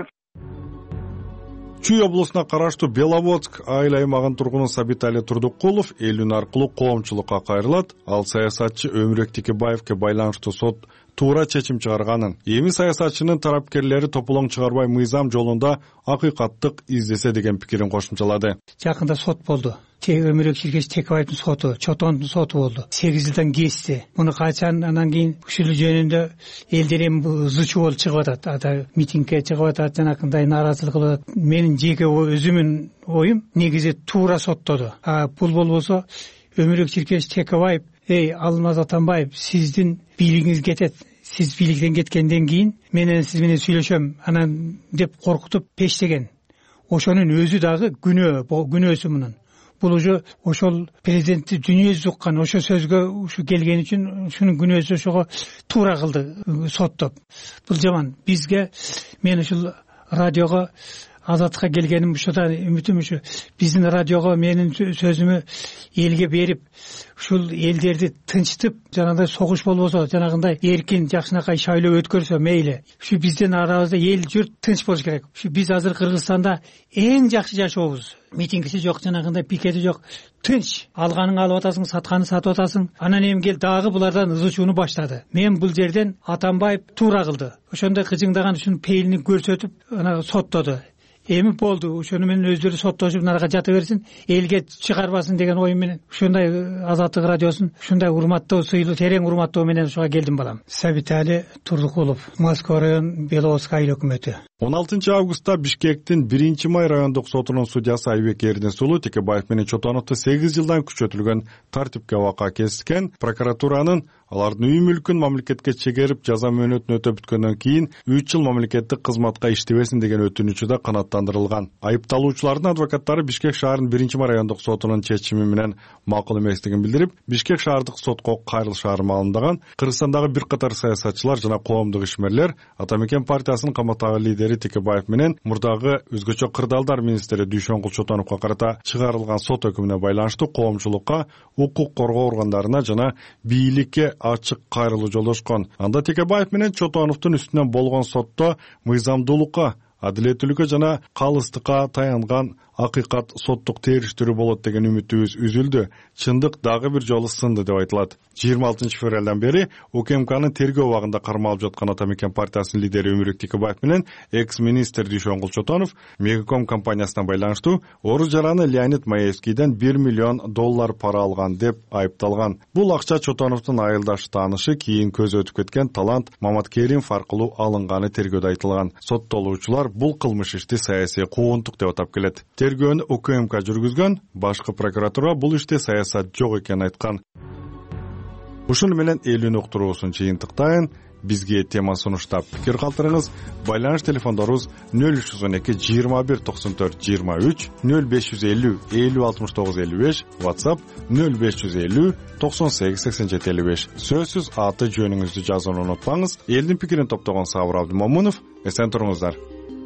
Чүй облусуна караштуу Беловодск айыл аймагынын тургуну Сабитали Турдукулов эл үн аркылуу коомчулукка кайрылат. Ал саясатчы Өмүрөк Тикебаевке байланыштуу сот туура чечим чыгарганын, эми саясатчынын тарапкерлери тополоң чыгарбай мыйзам жолунда акыйкаттык издесе деген пикирин кошумчалады. Жакында сот болду. Өмүрөк Ширкеш Текебаевдин соту, Чотондун соту болду. сегиз жылдан кечти. Муну качан анан кийин ушул жөнүндө элдер эми зычуу болуп чыгып атат. Ата митингге чыгып атат, жанакындай нааразычылык кылып атат. Менин жеке өзүмүн оюм негизи туура соттоду. А бул болбосо Өмүрөк Ширкеш Текебаев, эй Алмаз Атамбаев, сиздин бийлигиңиз кетет. Сиз бийликтен кеткенден кийин менен сиз менен сүйлөшөм, анан деп коркутуп пештеген. Ошонун өзү дагы күнөө, күнөөсү мунун. Бул уже ошол президентти дүйнө жүзү уккан, ошо сөзгө ушу келген үчүн ушунун күнөөсү ошого туура кылды соттоп. Бул жаман. Бизге мен ушул радиого Азаттыкка келгеним ушуда үмүтүм ушу. Биздин радиого менин сөзүмө элге берип, ушул элдерди тынчтып, жанагындай согуш болбосо, жанагындай эркин жакшынакай шайлоо өткөрсө мейли. Ушу биздин арабызда эл журт тынч болуш керек. Ушу биз азыр Кыргызстанда эң жакшы жашообуз. Митингisi жок, жанагындай пикети жок. Тынч. Алганын алып атасың, сатканын сатып атасың. Анан эми кел дагы булардан ызычууну баштады. Мен бул жерден Атамбаев туура кылды. Ошондой кыжыңдаган үчүн пейилин көрсөтүп, ана соттоду. Эми болду, ошону менен өздөрү соттошуп нарга жата берсин, элге чыгарбасын деген оюм менен ушундай Азаттык радиосун ушундай урматтуу, сыйлуу, терең урматтоо менен ушуга келдим балам. Сабитали Турдукулов, Москва район Беловодск айыл өкмөтү. он алтынчы августта Бишкектин биринчи май райондук сотунун судьясы Айбек Эрдинсулу Текебаев менен Чотоновду сегиз жылдан күчөтүлгөн тартипке вака кескен. Прокуратуранын алардын үй мүлкүн мамлекетке чегерип жаза мөөнөтүн өтөп бүткөндөн кийин үч жыл мамлекеттик кызматка иштебесин деген өтүнүчү да канааттандырылган. Айыпталуучулардын адвокаттары Бишкек шаарынын биринчи май райондук сотунун чечими менен макул эместигин билдирип, Бишкек шаардык сотко кайрылышаарын маалымдаган. Кыргызстандагы бир катар саясатчылар жана коомдук ишмерлер Атамекен партиясынын каматтагы лидери Текебаев менен мурдагы өзгөчө кырдаалдар министри Дүйшөнгул Чотоновго карата чыгарылган сот өкүмүнө байланыштуу коомчулукка, укук коргоо органдарына жана бийликке ачык кайрылуу жолдошкон. Анда Текебаев менен Чотоновдун үстүнөн болгон сотто мыйзамдуулукка, адилеттүүлүккө жана калыстыкка таянган акыйкат соттук териштирүү болот деген үмүтүбүз үзүлдү. Чындык дагы бир жолу сынды деп айтылат. жыйырма алтынчы февралдан бери УКМКнын тергөө убагында кармалып жаткан Атамекен партиясынын лидери Өмүрөк Тикебаев менен экс-министр Дүйшөнгул Чотонов Мегаком компаниясына байланыштуу орус жараны Леонид Маевскийден бир миллион доллар пара алган деп айыпталган. Бул акча Чотоновдун айылдаш таанышы, кийин көзү өтүп кеткен талант Мамат Керимов аркылуу алынганы тергөөдө айтылган. Соттолуучулар бул кылмыш ишти саясий куугунтук деп атап келет. Тергөөнү УКМК жүргүзгөн, башкы прокуратура бул иште саясат жок экенин айткан. Ушуну менен эл үн уктуруусун жыйынтыктайын. бизге тема сунуштап пикир калтырыңыз. Байланыш телефондорубуз нөл үч жүз он эки жыйырма бир токсон төрт жыйырма үч, нөл беш жүз элүү элүү алтымыш тогуз элүү беш, WhatsApp нөл беш жүз элүү токсон сегиз сексен жети элүү беш. Сөзсүз аты жөнүңүздү жазууну унутпаңыз. Элдин пикирин топтогон Сабыр Абдымомунов. Эсен туруңуздар.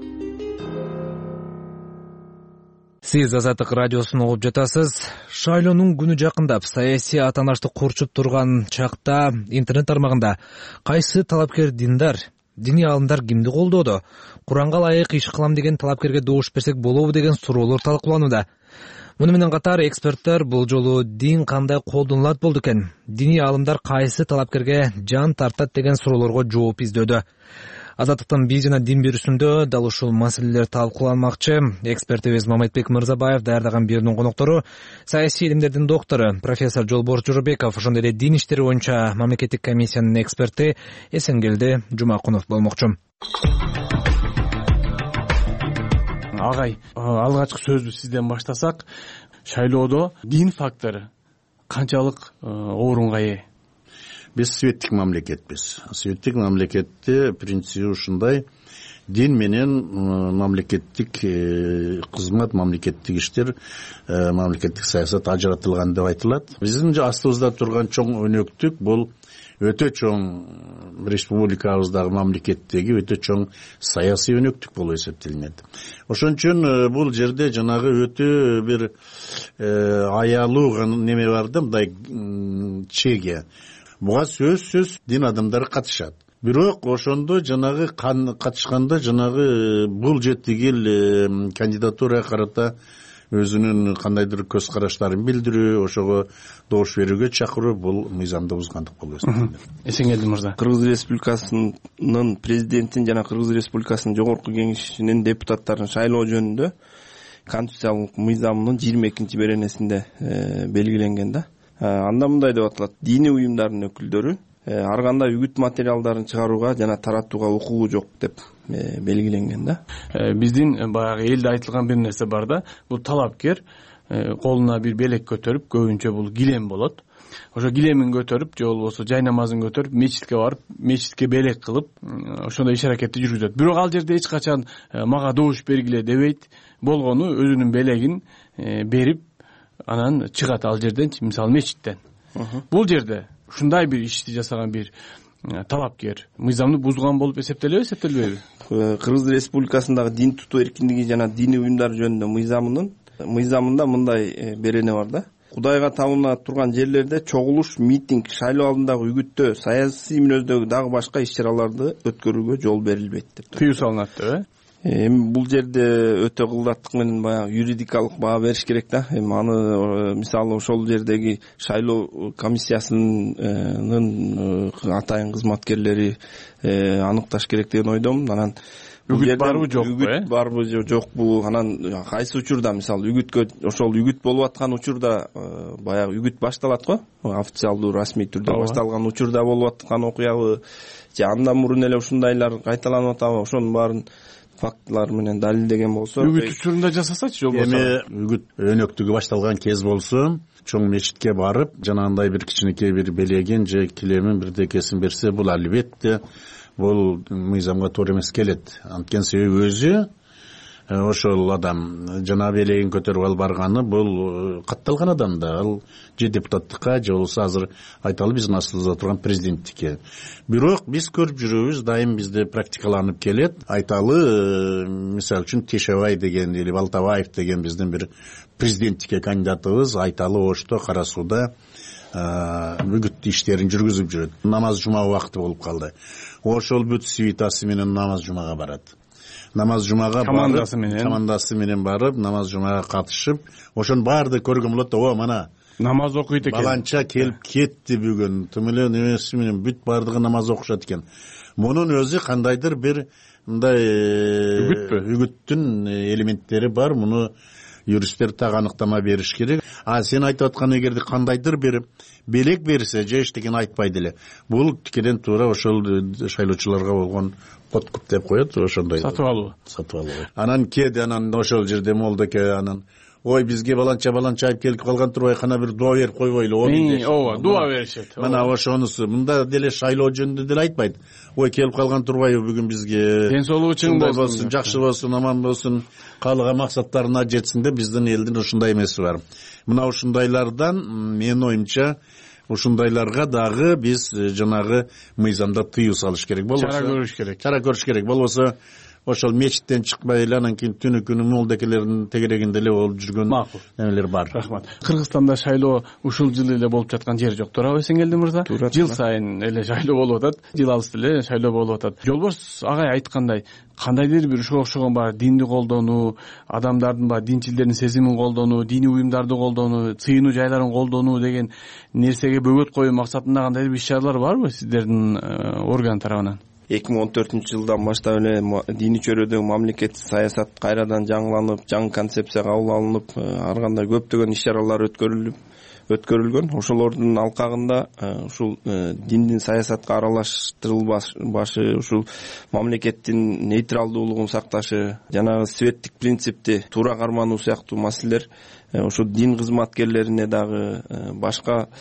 Сиз Азаттык радиосун угуп жатасыз. Шайлоонун күнү жакындап, саясий атанашты курчуп турган чакта интернет тармагында кайсы талапкер диндар, диний аалымдар кимди колдоду? Куранга ылайык иш кылам деген талапкерге добуш берсек болобу деген суроолор талкууланууда. Муну менен катар эксперттер бул жолу дин кандай колдонулат болду экен? Диний аалымдар кайсы талапкерге жан тартат деген суроолорго жооп издөдү. Азаттыктын биз жана дин берүүсүндө дал ушул маселелер талкууланмакчы. Экспертибиз Маматбек Мырзабаев даярдаган берүүнүн коноктору саясий илимдердин доктору профессор Жолборс Жоробеков, ошондой эле дин иштери боюнча мамлекеттик комиссиянын эксперти Эсенгелди Жумакунов болмокчу. Агай, алгачкы сөздү сизден баштасак, шайлоодо дин фактору канчалык орунга ээ? Биз светтик мамлекетпиз. Светтик мамлекетте принципи ушундай: дин менен мамлекеттик кызмат, мамлекеттик иштер, мамлекеттик саясат ажыратылган деп айтылат. Биздин астыбызда турган чоң өнөктүк бул өтө чоң республикабыздагы мамлекеттеги өтө чоң саясий өнөктүк болуп эсептелинет. Ошон үчүн бул жерде жанагы өтө бир аялуу неме бар да, мындай чеге. Буга сөзсүз дин адамдары катышат. Бирок ошондо жанагы катышканда жанагы бул жетигил кандидатурага карата өзүнүн кандайдыр көз караштарын билдирүү, ошого добуш берүүгө чакыруу бул мыйзамды бузгандык болуп эсептелет. Эсенгелди мырза, Кыргыз Республикасынын президентин жана Кыргыз Республикасынын жогорку кеңешинин депутаттарын шайлоо жөнүндө конституциялык мыйзамдын жыйырма экинчи беренесинде белгиленген да. Анда мындай деп аталат: диний уюмдардын өкүлдөрү ар кандай үгүт материалдарын чыгарууга жана таратууга укугу жок деп белгиленген да. Биздин баягы элде айтылган бир нерсе бар да, бул талапкер колуна бир белек көтөрүп, көбүнчө бул килем болот. Ошо килемин көтөрүп же болбосо жай намазын көтөрүп мечитке барып, мечитке белек кылып, ошондой иш аракетти жүргүзөт. Бирок ал жерде эч качан мага добуш бергиле дебейт. Болгону өзүнүн белегин берип, анан чыгат ал жерден, мисалы мечиттен. Бул жерде ушундай бир ишти жасаган бир талапкер мыйзамды бузган болуп эсептелеби, эсептелбейби? Кыргыз Республикасындагы дин тутуу эркиндиги жана диний уюмдар жөнүндө мыйзамынын мыйзамында мындай берене бар да: Кудайга табына турган жерлерде чогулуш, митинг, шайлоо алдындагы үгүттөө, саясий мүнөздөгү дагы башка иш-чараларды өткөрүүгө жол берилбейт деп тыюу салынат деп э? Эми бул жерде өтө кылдаттык менен баягы юридикалык баа бериш керек да. Эми аны мисалы ошол жердеги шайлоо комиссиясынын атайын кызматкерлери аныкташ керек деген ойдомун. Анан үгүт барбы жокпу? Үгүт барбы жокпу? Анан кайсы учурда, мисалы үгүткө ошол үгүт болуп аткан учурда баягы үгүт башталат го, официалдуу расмий түрдө башталган учурда болуп аткан окуябы же андан мурун эле ушундайлар кайталанып атабы? Ошонун баарын фактылар менен далилдеген болсо, үгүт учурунда жасасачы жол болсо. Эми үгүт өнөктүгү башталган кез болсо, чоң мечитке барып, жанагындай бир кичинекей бир белегин же килемин бирдекесин берсе, бул албетте бул мыйзамга туура эмес келет. Анткени себеби өзү ошол адам жана белегин көтөрүп алып барганы бул катталган адам да. Ал же депутаттыкка же болбосо азыр айталы биздин астыбызда турган президенттикке. Бирок биз көрүп жүрөбүз, дайым бизде практикаланып келет. Айталы мисалы үчүн Тешебай деген или Балтабаев деген биздин бир президенттикке кандидатыбыз айталы Ошто, Кара Сууда үгүт иштерин жүргүзүп жүрөт. Намаз жума убакыты болуп калды. Ошол бүт свитасы менен намаз жумага барат. Намаз жумага командасы менен командасы менен барып, намаз жумага катышып, ошонун баарды көргөн болот да, о мана намаз окуйт экен. Баланча келип кетти бүгүн. Тим эле немеси менен бүт баардыгы намаз окушат экен. Мунун өзү кандайдыр бир мындай үгүттүн элементтери бар. Муну юристтер так аныктама бериш керек. А сен айтып аткан эгерде кандайдыр бир белек берсе же эчтекени айтпайт эле. Бул тикеден туура ошол шайлоочуларга болгон подкуп деп коет, ошондой сатып алуу. Сатып алуу. Анан кеде анан ошол жерде молдоке анан ой бизге баланча баланча айып келип калган турбай кана бир дуба берип койбойлу ооба дуба беришет. Мына ошонусу мында деле шайлоо жөнүндө деле айтпайт. Ой келип калган турбайбы бүгүн бизге, ден соолугу чың болсун, жакшы болсун, аман болсун, каалаган максаттарына жетсин деп биздин элдин ушундай эмеси бар. Мына ушундайлардан менин оюмча ушундайларга дагы биз жанагы мыйзамда тыюу салыш керек болбосо, чара көрүш керек. Чара көрүш керек болбосо ошол мечиттен чыкпай эле анан кийин түнү күнү молдекелердин тегерегинде эле болуп жүргөн эмелер бар. Рахмат. Кыргызстанда шайлоо ушул жылы эле болуп жаткан жер жок, туурабы Эсенгелди мырза? Жыл сайын эле шайлоо болуп атат, жыл алыс эле шайлоо болуп атат. Жолборс агай айткандай, кандайдыр бир ушуга окшогон баягы динди колдонуу, адамдардын баягы динчилдердин сезимин колдонуу, диний уюмдарды колдонуу, сыйынуу жайларын колдонуу деген нерсеге бөгөт коюу максатында кандайдыр бир иш-чаралар барбы сиздердин орган тарабынан? эки миң он төртүнчү жылдан баштап эле диний чөйрөдөгү мамлекеттик саясат кайрадан жаңыланып, жаңы концепция кабыл алынып, ар кандай көптөгөн иш-чаралар өткөрүлүп өткөрүлгөн. Ошолордун алкагында ушул диндин саясатка аралаштырылбашы, ушул мамлекеттин нейтралдуулугун сакташы, жанагы светтик принципти туура кармануу сыяктуу маселелер ошо дин кызматкерлерине дагы башка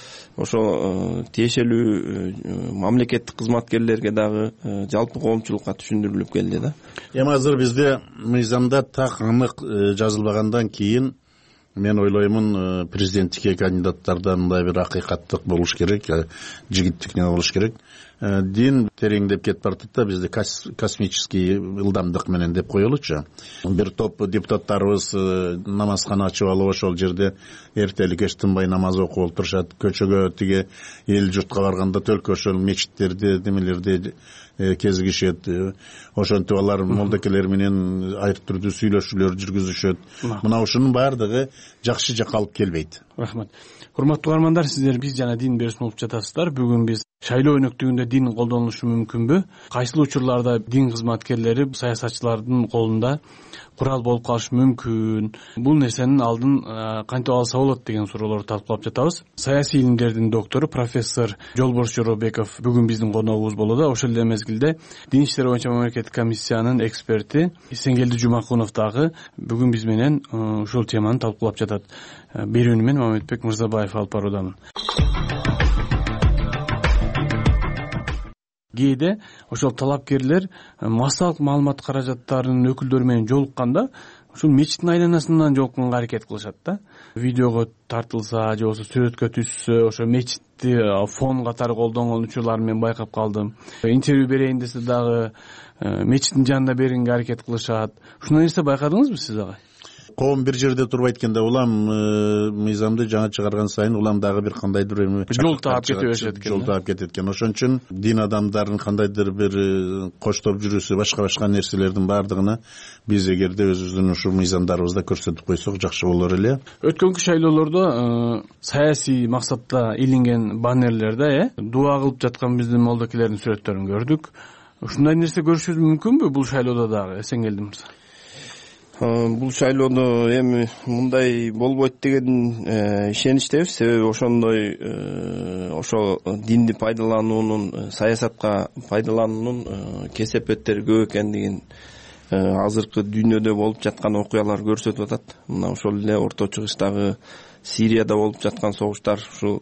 ошо тиешелүү мамлекеттик кызматкерлерге дагы жалпы коомчулукка түшүндүрүлүп келди да. Эми азыр бизде мыйзамда так анык жазылбагандан кийин мен ойлоймун президенттикке кандидаттарда мындай бир акыйкаттык болуш керек, жигиттик не болуш керек. Дин тереңдеп кетип баратат да, бизде космический ылдамдык менен деп коелучу. Бир топ депутаттарыбыз намазкана ачып алып ошол жерде эртели кеч тынбай намаз окуп отурушат. Көчөгө тиги эл журтка барганда только ошол мечиттерди, демелерди кезигишет. Ошентип алар молдекелер менен айрым түрдүү сүйлөшүүлөр жүргүзүшөт. Мына ушунун баардыгы жакшы жакка алып келбейт. Рахмат. Урматтуу угармандар, сиздер биз жана дин берүүсүн угуп жатасыздар. Бүгүн биз шайлоо өнөктүгүндө дин колдонулушу мүмкүнбү? Кайсыл учурларда дин кызматкерлери саясатчылардын колунда курал болуп калышы мүмкүн? Бул нерсенин алдын кантип алса болот деген суроолорду талкуулап жатабыз. Саясий илимдердин доктору профессор Жолборс Жоробеков бүгүн биздин коногубуз болууда. Ошол эле мезгилде дин иштери боюнча мамлекеттик комиссиянын эксперти Эсенгелди Жумакунов дагы бүгүн биз менен ушул теманы талкуулап жатат. Берүүнү мен Мамедбек Мырзабаев алып баруудамын. Кээде ошол талапкерлер массалык маалымат каражаттарынын өкүлдөрү менен жолукканда ушул мечиттин айланасынан жолукканга аракет кылышат да. Видеого тартылса же болбосо сүрөткө түшсө, ошо мечитти фон катары колдонгон учурларын мен байкап калдым. Интервью берейин десе дагы мечиттин жанында беринге аракет кылышат. Ушундай нерсе байкадыңызбы сиз агай? Коом бир жерде турбайт экенде, улам мыйзамды жаңа чыгарган сайын улам дагы бир кандайдыр эми жол таап кете беришет экен. Жол таап кетет экен. Ошон үчүн дин адамдарын кандайдыр бир коштоп жүрүүсү, башка-башка нерселердин баардыгына биз эгерде өзүбүздүн ушул мыйзамдарыбызда көрсөтүп койсок жакшы болор эле. Өткөнкү шайлоолордо саясий максатта илинген баннерлерде э дуа кылып жаткан биздин молдокелердин сүрөттөрүн көрдүк. Ушундай нерсе көрүшүбүз мүмкүнбү бул шайлоодо дагы, Эсенгелди мырза? Бул шайлоодо эми мындай болбойт деген ишеничтебиз. Себеби ошондой ошо динди пайдалануунун, саясатка пайдалануунун кесепеттери көп экендигин азыркы дүйнөдө болуп жаткан окуялар көрсөтүп атат. Мына ошол эле Орто Чыгыштагы Сирияда болуп жаткан согуштар ушул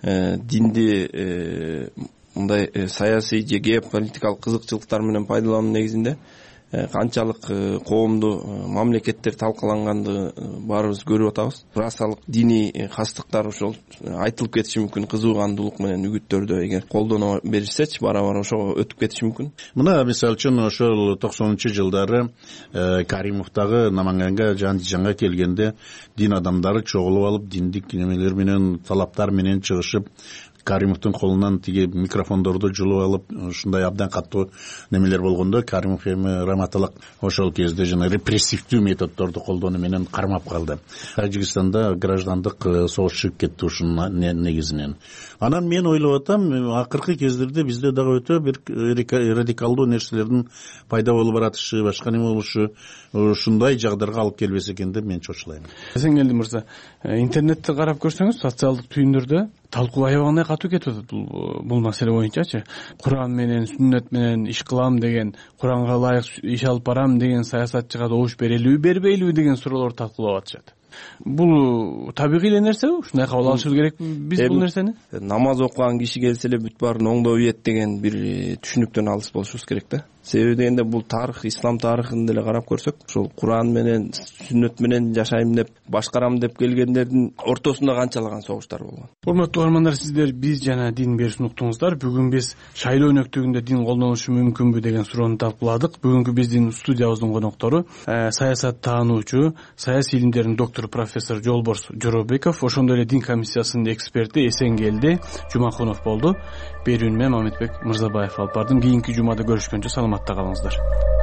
динди мындай саясий же геополитикалык кызыкчылыктар менен пайдалануу негизинде канчалык коомду, мамлекеттер талкалангандыгы баарыбыз көрүп атабыз. Расалык диний кастыктар ошол айтылып кетиши мүмкүн, кызуугандуулук менен үгүттөрдө эгер колдоно беришсечи бара-бара ошого өтүп кетиши мүмкүн. Мына мисалы үчүн ошол токсонунчу жылдары Каримовдагы Наманганга Андижанга келгенде дин адамдары чогулуп алып, диндик немелер менен, талаптар менен чыгышып, Каримовдун колунан тиги микрофондорду жулуп алып, ушундай абдан катуу немелер болгондо Каримов эми раматалык ошол кезде жана репрессивдүү методдорду колдонуу менен кармап калды. Тажикстанда граждандык согуш чыгып кетти ушунун негизинен. Анан мен ойлоп атам, акыркы кездерде бизде дагы өтө бир радикалдуу нерселердин пайда болуп баратышы, башка неме болушу ушундай жагдайга алып келбесе экен деп мен чочулайм. Эсенгелди мырза, интернетте карап көрсөңүз, социалдык түйүндөрдө талкуу аябагандай катуу кетип атат бул бул маселе боюнчачы. Куран менен, сүннөт менен иш кылам деген, Куранга ылайык иш алып барам деген саясатчыга добуш берелиби, бербейлиби деген суроолор талкуулап атышат. Бул табигый эле нерсеби? Ушундай кабыл алышыбыз керекпи биз бул нерсени? Намаз окуган киши келсе эле бүт баарын оңдоп ийет деген бир түшүнүктөн алыс болушубуз керек да. Себеби дегенде бул тарых, ислам тарыхын деле карап көрсөк, ушул Куран менен, сүннөт менен жашайм деп, башкарам деп келгендердин ортосунда канчалаган согуштар болгон. Урматтуу угармандар, сиздер биз жана дин берүүсүн уктуңуздар. Бүгүн биз шайлоо өнөктүгүндө дин колдонулушу мүмкүнбү деген суроону талкууладык. Бүгүнкү биздин студиябыздын коноктору саясат таануучу, саясий илимдердин доктору профессор Жолборс Жоробеков, ошондой эле дин комиссиясынын эксперти Эсенгелди Жумакунов болду. Берүүнү мен Мамедбек Мырзабаев алып бардым. Кийинки жумада көрүшкөнчө саламатта калыңыздар.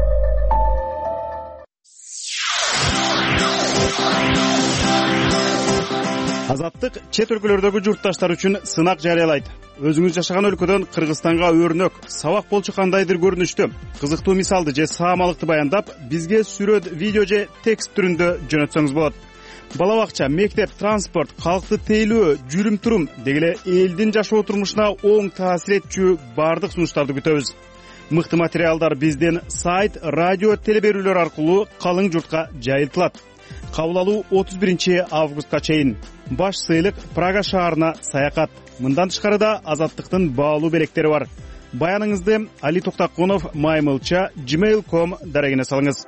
Азаттык чет өлкөлөрдөгү журтташтар үчүн сынак жарыялайт. Өзүңүз жашаган өлкөдөн Кыргызстанга өрнөк, сабак болчу кандайдыр көрүнүштү, кызыктуу мисалды же саамалыкты баяндап, бизге сүрөт, видео же текст түрүндө жөнөтсөңүз болот. Бала бакча, мектеп, транспорт, калкты тейлөө, жүрүм турум дегеле элдин жашоо турмушуна оң таасир этчү бардык сунуштарды күтөбүз. Мыкты материалдар биздин сайт, радио, телеберүүлөр аркылуу калың журтка жайылтылат. Кабыл алуу отуз биринчи августка чейин. Баш сыйлык Прага шаарына саякат. Мындан тышкарыда Азаттыктын баалуу белектери бар. Баяныңызды Али Токтакунов маймылча gmail точка ком дарегине салыңыз.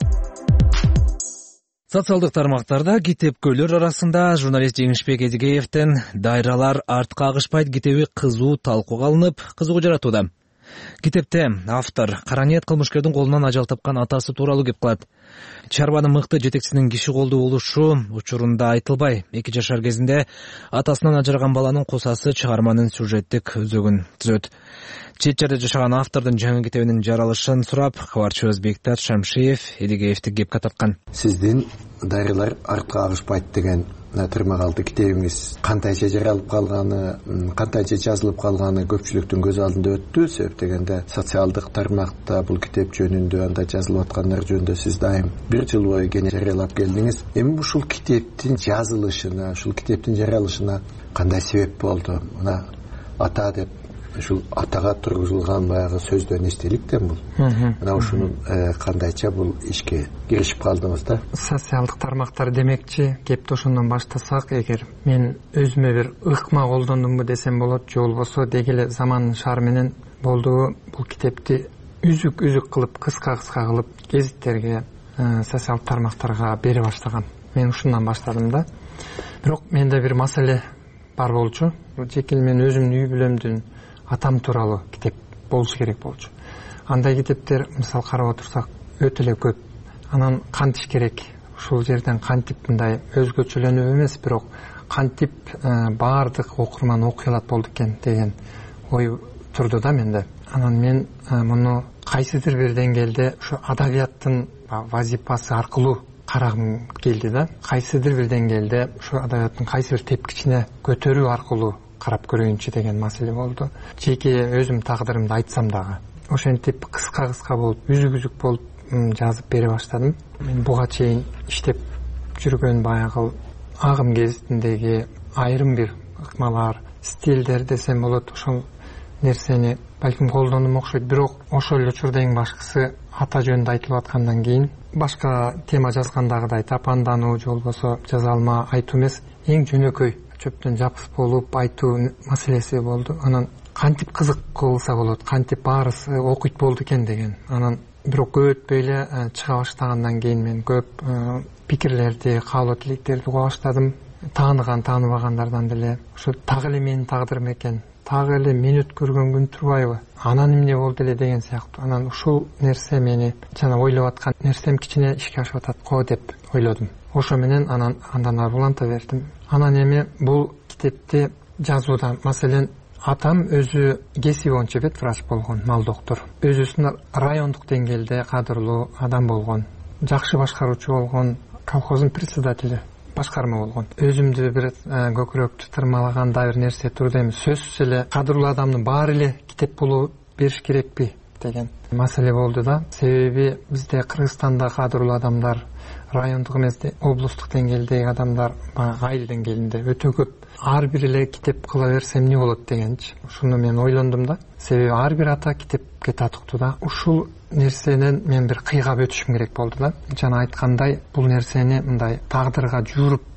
Социалдык тармактарда китепкөйлөр арасында журналист Жеңишбек Эдигеевдин «Дайралар артка агышпайт» китеби кызуу талкууга алынып, кызыгуу жаратууда. Китепте автор кара ниет кылмышкердин колунан ажал тапкан атасы тууралуу кеп кылат. Чарбанын мыкты жетекчисинин киши колдуу болушу учурунда айтылбай, эки жашар кезинде атасынан ажыраган баланын косасы чыгарманын сюжеттик өзөгүн түзөт. Чет жерде жашаган автордун жаңы китебинин жаралышын сурап, кабарчыбыз Бектат Шамшиев Эдигеевди кепке тарткан. Сиздин «Дайралар артка агышпайт» деген тырмагалды китебиңиз кантайча жаралып калганы, кантайча жазылып калганы көпчүлүктүн көз алдында өттү. Себеп дегенде социалдык тармакта бул китеп жөнүндө, анда жазылып аткандар жөнүндө сиз дайым бир жыл бою кене жарыялап келдиңиз. Эми ушул китептин жазылышына, ушул китептин жаралышына кандай себеп болду? Мына ата деп ушул атага тургузулган баягы сөздөн эстеликтен бул. Мына ушунун кандайча бул ишке киришип калдыңыз да? Социалдык тармактар демекчи, кепти ошондон баштасак, эгер мен өзүмө бир ыкма колдондумбу десем болот, же болбосо дегеле заманын шаар менен болду бул китепти үзүк-үзүк кылып, кыска-кыска кылып гезиттерге, социалдык тармактарга бере баштагам. Мен ушундан баштадым да. Бирок менде бир маселе бар болчу. Жеке мен өзүмдүн үй бүлөмдүн атам тууралуу китеп болушу керек болчу. Андай китептер, мисалы карап отурсак, өтө эле көп. Анан кантиш керек? Ушул жерден кантип мындай өзгөчөлөнүп эмес, бирок кантип баардык окурман окуй алат болду экен деген ой турду да менде. Анан мен муну кайсыдыр бир деңгээлде ушу адабияттын вазипасы аркылуу карагым келди да. Кайсыдыр бир деңгээлде ушу адабияттын кайсы бир тепкичине көтөрүү аркылуу карап көрөйүнчү деген маселе болду. Жеке өзүм тагдырымды айтсам дагы ошентип кыска-кыска болуп, үзүк-үзүк болуп жазып бере баштадым. Мен буга чейин иштеп жүргөн баягы агым гезитиндеги айрым бир ыкмалар, стилдер десем болот, ошол нерсени балким колдондум окшойт. Бирок ошол эле учурда эң башкысы ата жөнүндө айтылып аткандан кийин башка тема жазгандагыдай тапандануу же болбосо жаза алма айтуу эмес, эң жөнөкөй чөптөн жапыс болуп айтуу маселеси болду. Анан кантип кызык кылса болот, кантип баарысы окуйт болду экен деген. Анан бирок көп өтпөй эле чыга баштагандан кийин мен көп пикирлерди, каалоо тилектерди уга баштадым. Тааныган, тааныбагандардан деле ушу так эле менин тагдырым экен, так эле мен өткөргөн күн турбайбы, анан эмне болду эле деген сыяктуу. Анан ушул нерсе мени жана ойлоп аткан нерсем кичине ишке ашып атат го деп ойлодум. Ошо менен анан андан арбуланта бердим. Анан эми бул китепти жазууда, маселен, атам өзү кесиби боюнча бет врач болгон, мал доктор. Өзүсүн райондук деңгээлде кадрлуу адам болгон, жакшы башкаруучу болгон, колхоздун председатели, башкарма болгон. Өзүмдү бир көкүрөктү тырмалагандай бир нерсе турду. Эми сөзсүз эле кадрлуу адамдын баары эле китеп болуу бериш керекпи деген маселе болду да. Себеби бизде Кыргызстанда кадрлуу адамдар райондук эмес, облустук деңгээлдеги адамдар айыл деңгээлинде өтө көп. Ар бир эле китеп кыла берсе эмне болот дегенчи. Ушуну мен ойлондум да. Себеби ар бир ата китепке татыктуу да. Ушул нерсенен мен бир кыйгап өтүшүм керек болду да. Жана айткандай, бул нерсени мындай тагдырга жууруп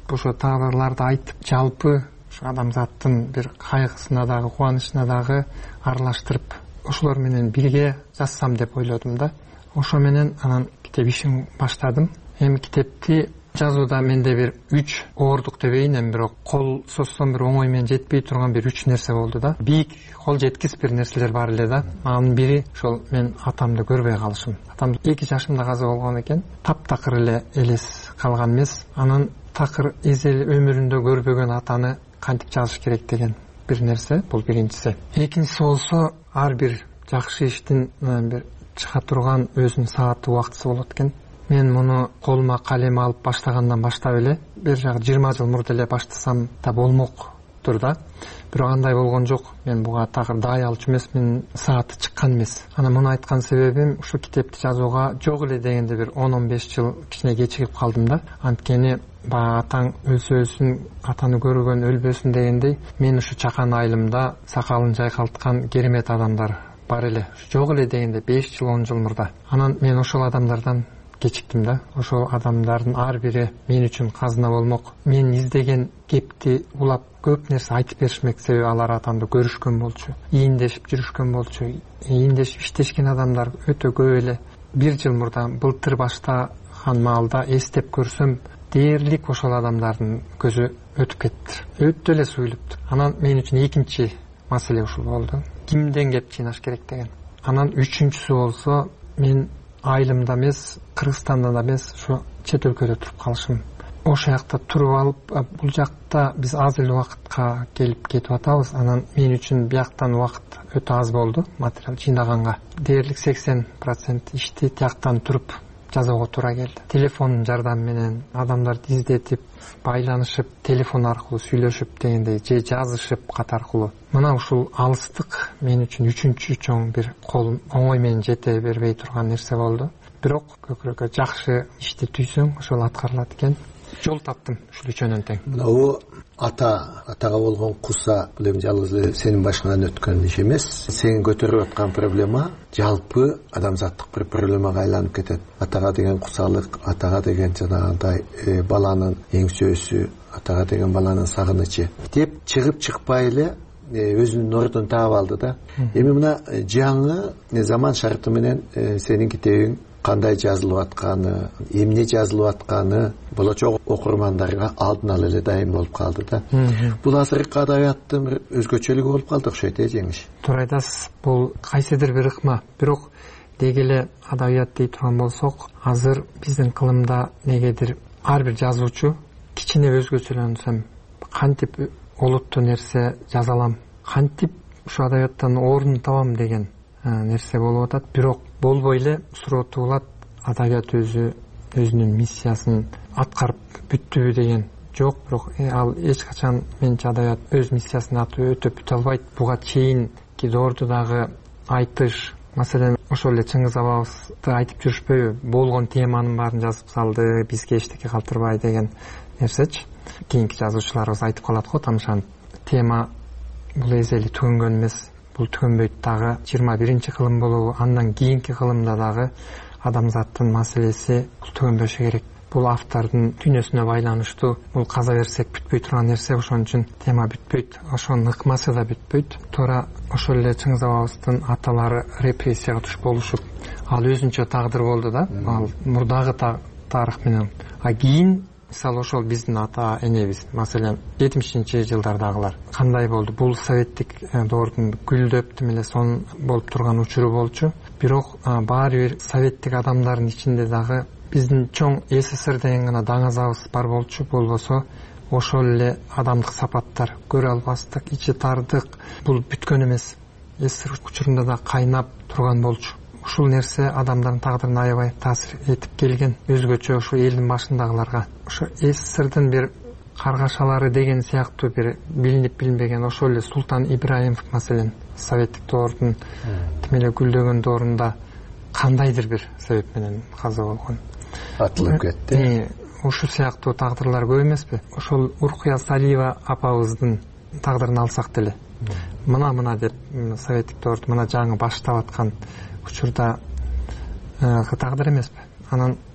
ошо тагдырларды айтып жалпы ушу адамзаттын бир кайгысына дагы кубанычына дагы аралаштырып ошолор менен бирге жазсам деп ойлодум да. Ошо менен анан китеп ишин баштадым. Эми китепти жазууда менде бир үч оордук дебейин, эми бирок кол созсом бир оңой менен жетпей турган бир үч нерсе болду да. Бийик кол жеткис бир нерселер бар эле да. Анын бири ошол мен атамды көрбөй калышым. Атам эки жашымда каза болгон экен. Таптакыр эле элес калган эмес. Анын такыр эзел өмүрүндө көрбөгөн атаны кантип жазыш керек деген бир нерсе, бул биринчиси. Экинчиси болсо ар бир жакшы иштин бир чыга турган өзүнүн сааты убактысы болот экен. Мен муну колума калем алып баштагандан баштап эле бир жагы жыйырма жыл мурда эле баштасам да болмоктур да. Бирок андай болгон жок. Мен буга такыр дай алчу эмес, мен сааты чыккан эмес. Анан муну айткан себебим ушу китепти жазууга жок эле дегенде бир он он беш жыл кичине кечигип калдым да. Анткени баягы атаң өлсөсүн, атаны көргөн өлбөсүн дегендей, мен ушу чакан айылымда сакалын жайкалткан керемет адамдар бар эле. Жок эле дегенде беш жыл он жыл мурда. Анан мен ошол адамдардан кечиктим да. Ошол адамдардын ар бири мен үчүн казына болмок. Мен издеген кепти улап көп нерсе айтып беришмек, себеби алар атамды көрүшкөн болчу, ийиндешип жүрүшкөн болчу. Ийиндешип иштешкен адамдар өтө көп эле. Бир жыл мурда былтыр баштаган маалда эстеп көрсөм, дээрлик ошол адамдардын көзү өтүп кетти. Өтө эле суюлупту. Анан мен үчүн экинчи маселе ушул болду. Кимден кеп чыйнаш керек деген. Анан үчүнчүсү болсо, мен айылымда эмес, Кыргызстанда да эмес, ушу чет өлкөдө туруп калышым. Ошол жакта туруп алып, бул жакта биз аз эле убакытка келип кетип атабыз. Анан мен үчүн бияктан убакыт өтө аз болду материал жыйнаганга. Дээрлик сексен процент ишти тияктан туруп жазууга туура келди. Телефондун жардамы менен адамдарды издетип, байланышып, телефон аркылуу сүйлөшүп дегендей, же жазышып кат аркылуу. Мына ушул алыстык мен үчүн үчүнчү чоң бир кол оңой менен жете бербей турган нерсе болду. Бирок көкүрөккө жакшы ишти түйсөң, ошол аткарылат экен. Жол таптым ушул үчөөнөн тең. Мына ата, атага болгон куса, бул эми жалгыз эле сенин башыңан өткөн иш эмес. Сен көтөрүп аткан проблема жалпы адамзаттык бир проблемага айланып кетет. Атага деген кусалык, атага деген жанагындай баланын эң сөзү, атага деген баланын сагынычы деп чыгып чыкпай эле өзүнүн ордун таап алды да. Эми мына жаңы заман шарты менен сенин китебиң кандай жазылып атканы, эмне жазылып атканы болочок окурмандарга алдын ала эле дайым болуп калды да. Бул азыркы адабияттын бир өзгөчөлүгү болуп калды окшойт э жеңиш. Туура айтасыз. Бул кайсыдыр бир ыкма. Бирок деги эле адабият дей турган болсок, азыр биздин кылымда негедир ар бир жазуучу кичине өзгөчөлөнсөм, кантип олуттуу нерсе жаза алам, кантип ушу адабияттан орун табам деген нерсе болуп атат. Бирок болбой эле сурооттуулат адабият өзү өзүнүн миссиясын аткарып бүттүбү деген жок. Бирок ал эч качан менчи адабият өз миссиясын өтөп бүтө албайт. Буга чейинки доорду дагы айтыш, маселен ошол эле Чыңгыз абабызды айтып жүрүшпөйбү? Болгон теманын баарын жазып салды, бизге эчтеке калтырбай деген нерсечи. Кийинки жазуучуларыбыз айтып калат го, тамшанып. Тема бул эзели түгөнгөн эмес, бул түгөнбөйт дагы. жыйырма биринчи кылым болобу, андан кийинки кылымда дагы адамзаттын маселеси бул түгөнбөшү керек. Бул автордун дүйнөсүнө байланыштуу. Бул каза берсек бүтпөй турган нерсе, ошон үчүн тема бүтпөйт, ошонун ыкмасы да бүтпөйт. Туура ошол эле Чыңгыз абабыздын аталары репрессияга туш болушуп, ал өзүнчө тагдыр болду да, ал мурдагы тарых менен. А кийин мисалы ошол биздин ата энебиз, маселен жетимишинчи жылдардагылар кандай болду? Бул советтик доордун гүлдөп тим эле сон болуп турган учуру болчу. Бирок баары бир советтик адамдардын ичинде дагы биздин чоң СССР деген гана даңазабыз бар болчу. Болбосо ошол эле адамдык сапаттар, көрө албастык, ичи тардык, бул бүткөн эмес. СССР учурунда да кайнап турган болчу. Ушул нерсе адамдардын тагдырына аябай таасир этип келген. Өзгөчө ушу элдин башындагыларга. Ошо СССРдин бир каргашалары деген сыяктуу бир билинип билинбеген ошол эле Султан Ибраимов, маселен советтик доордун тим эле гүлдөгөн доорунда кандайдыр бир себеп менен каза болгон. Атылып кетти. Ушул сыяктуу тагдырлар көп эмеспи? Ошол Уркуя Салиева апабыздын тагдырын алсак деле. Мына мына деп советтик доорду мына жаңы баштап аткан учурда тагдыр эмеспи? Анан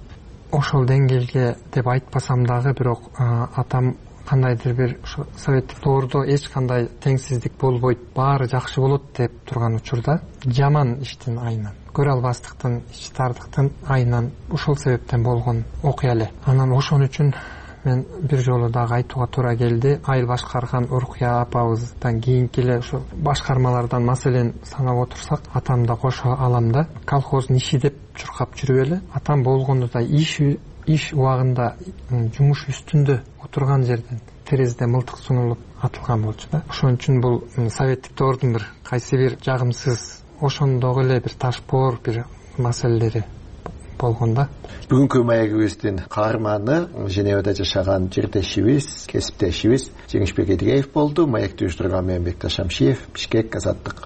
ошол деңгээлге деп айтпасам дагы, бирок атам кандайдыр бир ушу советтик доордо эч кандай теңсиздик болбойт, баары жакшы болот деп турган учурда жаман иштин айынан, көрө албастыктын, ич тардыктын айынан ушул себептен болгон окуя эле. Анан ошон үчүн мен бир жолу дагы айтууга туура келди. Айыл башкарган Уркуя апабыздан кийинки эле ушу башкармалардан маселен санап отурсак, атам да кошо алам да колхоздун иши деп чуркап жүрүп эле, атам болгондо да иш иш убагында жумуш үстүндө отурган жерден терезеде мылтык сунулуп атылган болчу да. Ошон үчүн бул советтик доордун бир кайсы бир жагымсыз, ошондогу эле бир ташпоор бир маселелери болгон да. Бүгүнкү маегибиздин каарманы Женевада жашаган жирдешибиз, кесиптешибиз Жеңишбек Эдигеев болду. Маекти уюштурган мен Бекташ Амшиев, Бишкек, Азаттык.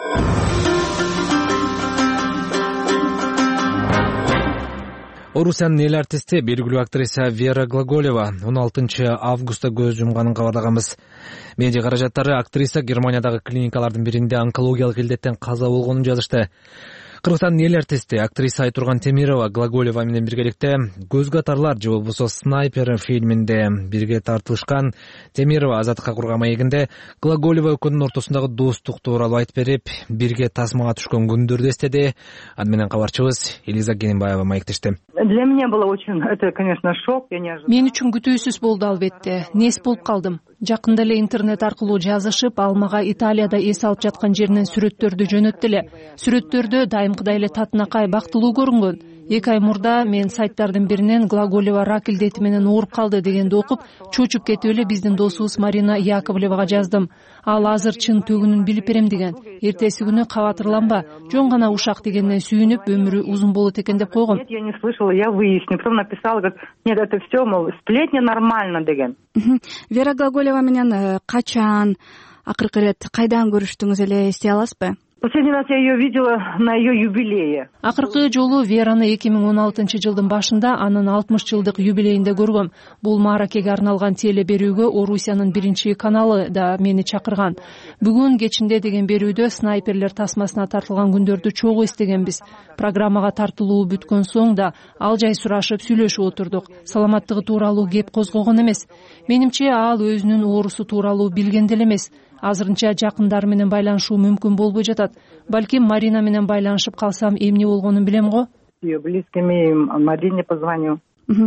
Орусиянын эл артисти, белгилүү актриса Вера Глаголева он алтынчы августта көз жумганын кабарлаганбыз. Медиа каражаттары актриса Германиядагы клиникалардын биринде онкологиялык илдеттен каза болгонун жазышты. Кыргызстандын эл артисти, актриса Айтурган Темирова Глаголева менен биргеликте «Көз катарлар» же болбосо «Снайпер» фильминде бирге тартылышкан. Темирова Азаттыкка курган маегинде Глаголева экөөнүн ортосундагы достук тууралуу айтып берип, бирге тасмага түшкөн күндөрдү эстеди. Аны менен кабарчыбыз Элиза Гененбаева маектешти. Для меня было очень, это, конечно, шок. Я не ожидала. Мен үчүн күтүүсүз болду албетте. Нес болуп калдым. Жакында эле интернет аркылуу жазышып, ал мага Италияда эс алып жаткан жеринен сүрөттөрдү жөнөттү эле. Сүрөттөрдө дайымкыдай эле татынакай, бактылуу көрүнгөн. Эки ай мурда мен сайттардын биринен Глаголева рак илдети менен ооруп калды дегенди окуп, чочуп кетип эле биздин досубуз Марина Яковлевага жаздым. Ал азыр чын төгүнүн билип берем деген. Эртеси күнү кабатырланба, жөн гана ушак дегеннен сүйүнүп, өмүрү узун болот экен деп койгом. Нет, я не слышала, я выясню. Потом написала, говорит, нет, это все, мол, сплетня нормально деген. Вера Глаголева менен качан, акыркы ирет кайдан көрүштүңүз эле эстей аласызбы? Последний раз я ее видела на ее юбилее. Акыркы жолу Вераны эки миң он алтынчы жылдын башында анын алтымыш жылдык юбилейинде көргөм. Бул мааракеге арналган теле берүүгө Орусиянын биринчи каналы да мени чакырган. Бүгүн кечинде деген берүүдө снайперлер тасмасына тартылган күндөрдү чогуу эстегенбиз. Программага тартылуу бүткөн соң да ал жай сурашып сүйлөшүп отурдук. Саламаттыгы тууралуу кеп козгогон эмес. Менимче ал өзүнүн оорусу тууралуу билген деле эмес. Азырынча жакындары менен байланышуу мүмкүн болбой жатат. Балким Марина менен байланышып калсам эмне болгонун билем го. Близкими Марине позвоню.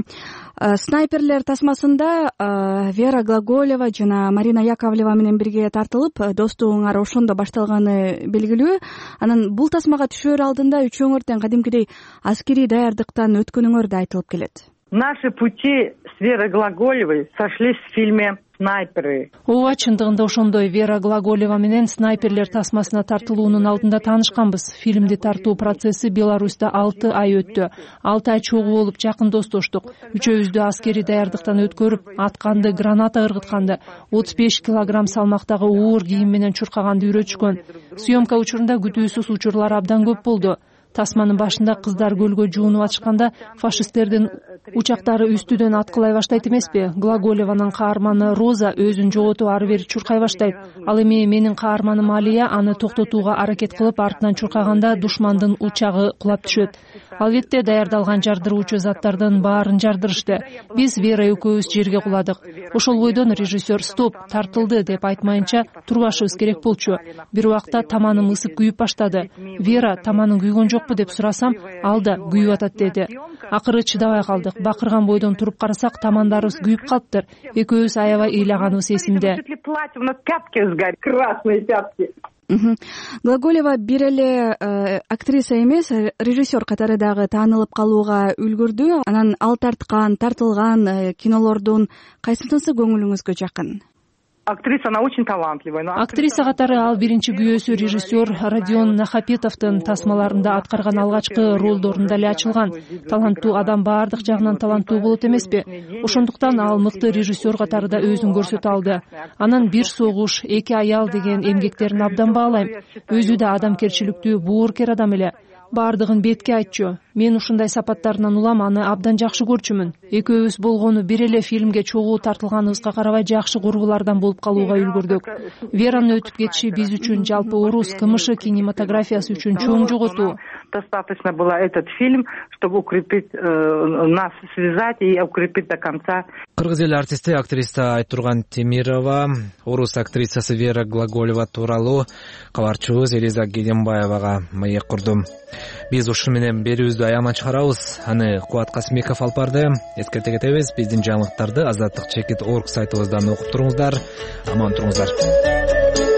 Снайперлер тасмасында Вера Глаголева жана Марина Яковлева менен бирге тартылып, достугуңар ошондо башталганы белгилүү. Анан бул тасмага түшөр алдында үчөөңөрдөн кадимкидей аскерий даярдыктан өткөнүңөр да айтылып келет. Наши пути с Верой Глаголевой сошлись в фильме «Снайперы». Ооба, чындыгында ошондой. Вера Глаголева менен снайперлер тасмасына тартылуунун алдында таанышканбыз. Фильмди тартуу процесси Беларуська алты ай өттү. алты ай чогуу болуп жакын достоштук. Үчөөбүздү аскерий даярдыктан өткөрүп, атканды, граната ыргытканды, отуз беш килограмм салмактагы оор кийим менен чуркаганды үйрөтүшкөн. Съемка учурунда күтүүсүз учурлар абдан көп болду. Тасманын башында кыздар көлгө жуунуп атышканда фашисттердин учактары үстүдөн аткылай баштайт эмеспи? Глаголеванын каарманы Роза өзүн жоготуп ары бери чуркай баштайт. Ал эми менин каарманым Алия аны токтотууга аракет кылып артынан чуркаганда душмандын учагы кулап түшөт. Албетте даярдалган жардыруучу заттардын баарын жардырышты. Биз Вера экөөбүз жерге куладык. Ошол бойдон режиссер стоп, тартылды деп айтмайынча турбашыбыз керек болчу. Бир убакта таманым ысып күйүп баштады. Вера, таманың күйгөн жокпу деп сурасам, ал да күйүп атат деди. Акыры чыдабай калдык. Бакырган бойдон туруп карасак, тамандарыбыз күйүп калыптыр. Экөөбүз аябай ыйлаганыбыз эсимде. Глаголева бир эле актриса эмес, режиссер катары дагы таанылып калууга үлгүрдү. Анан ал тарткан, тартылган кинолордун кайсынысы көңүлүңүзгө жакын? Актриса, она очень талантливая. Актриса катары ал биринчи күйөөсү режиссер Родион Нахапетовдун тасмаларында аткарган алгачкы ролдорунда эле ачылган. Таланттуу адам баардык жагынан таланттуу болот эмеспи? Ошондуктан ал мыкты режиссер катары да өзүн көрсөтө алды. Анан бир согуш, эки аял деген эмгектерин абдан баалайм. Өзү да адамкерчиликтүү, боорукер адам эле. баардыгын бетке айтчу. Мен ушундай сапаттарынан улам аны абдан жакшы көрчүмүн. Экөөбүз болгону бир эле фильмге чогуу тартылганыбызга карабай жакшы кургулардан болуп калууга үлгүрдүк. Веранын өтүп кетиши биз үчүн, жалпы орус КМШ кинематографиясы үчүн чоң жоготуу. Достаточно было этот фильм, чтобы укрепить нас, связать и укрепить до конца. Кыргыз эл артисти, актриса Айтурган Темирова, орус актрисасы Вера Глаголева тууралуу кабарчыбыз Элиза Геденбаевага маек курду. Биз ушу менен берүүбүздү аягына чыгарабыз. Аны Кубат Касымбеков алып барды. Эскерте кетебиз. Биздин жаңылыктарды азаттык чекит орг сайтыбыздан окуп туруңуздар. Аман туруңуздар.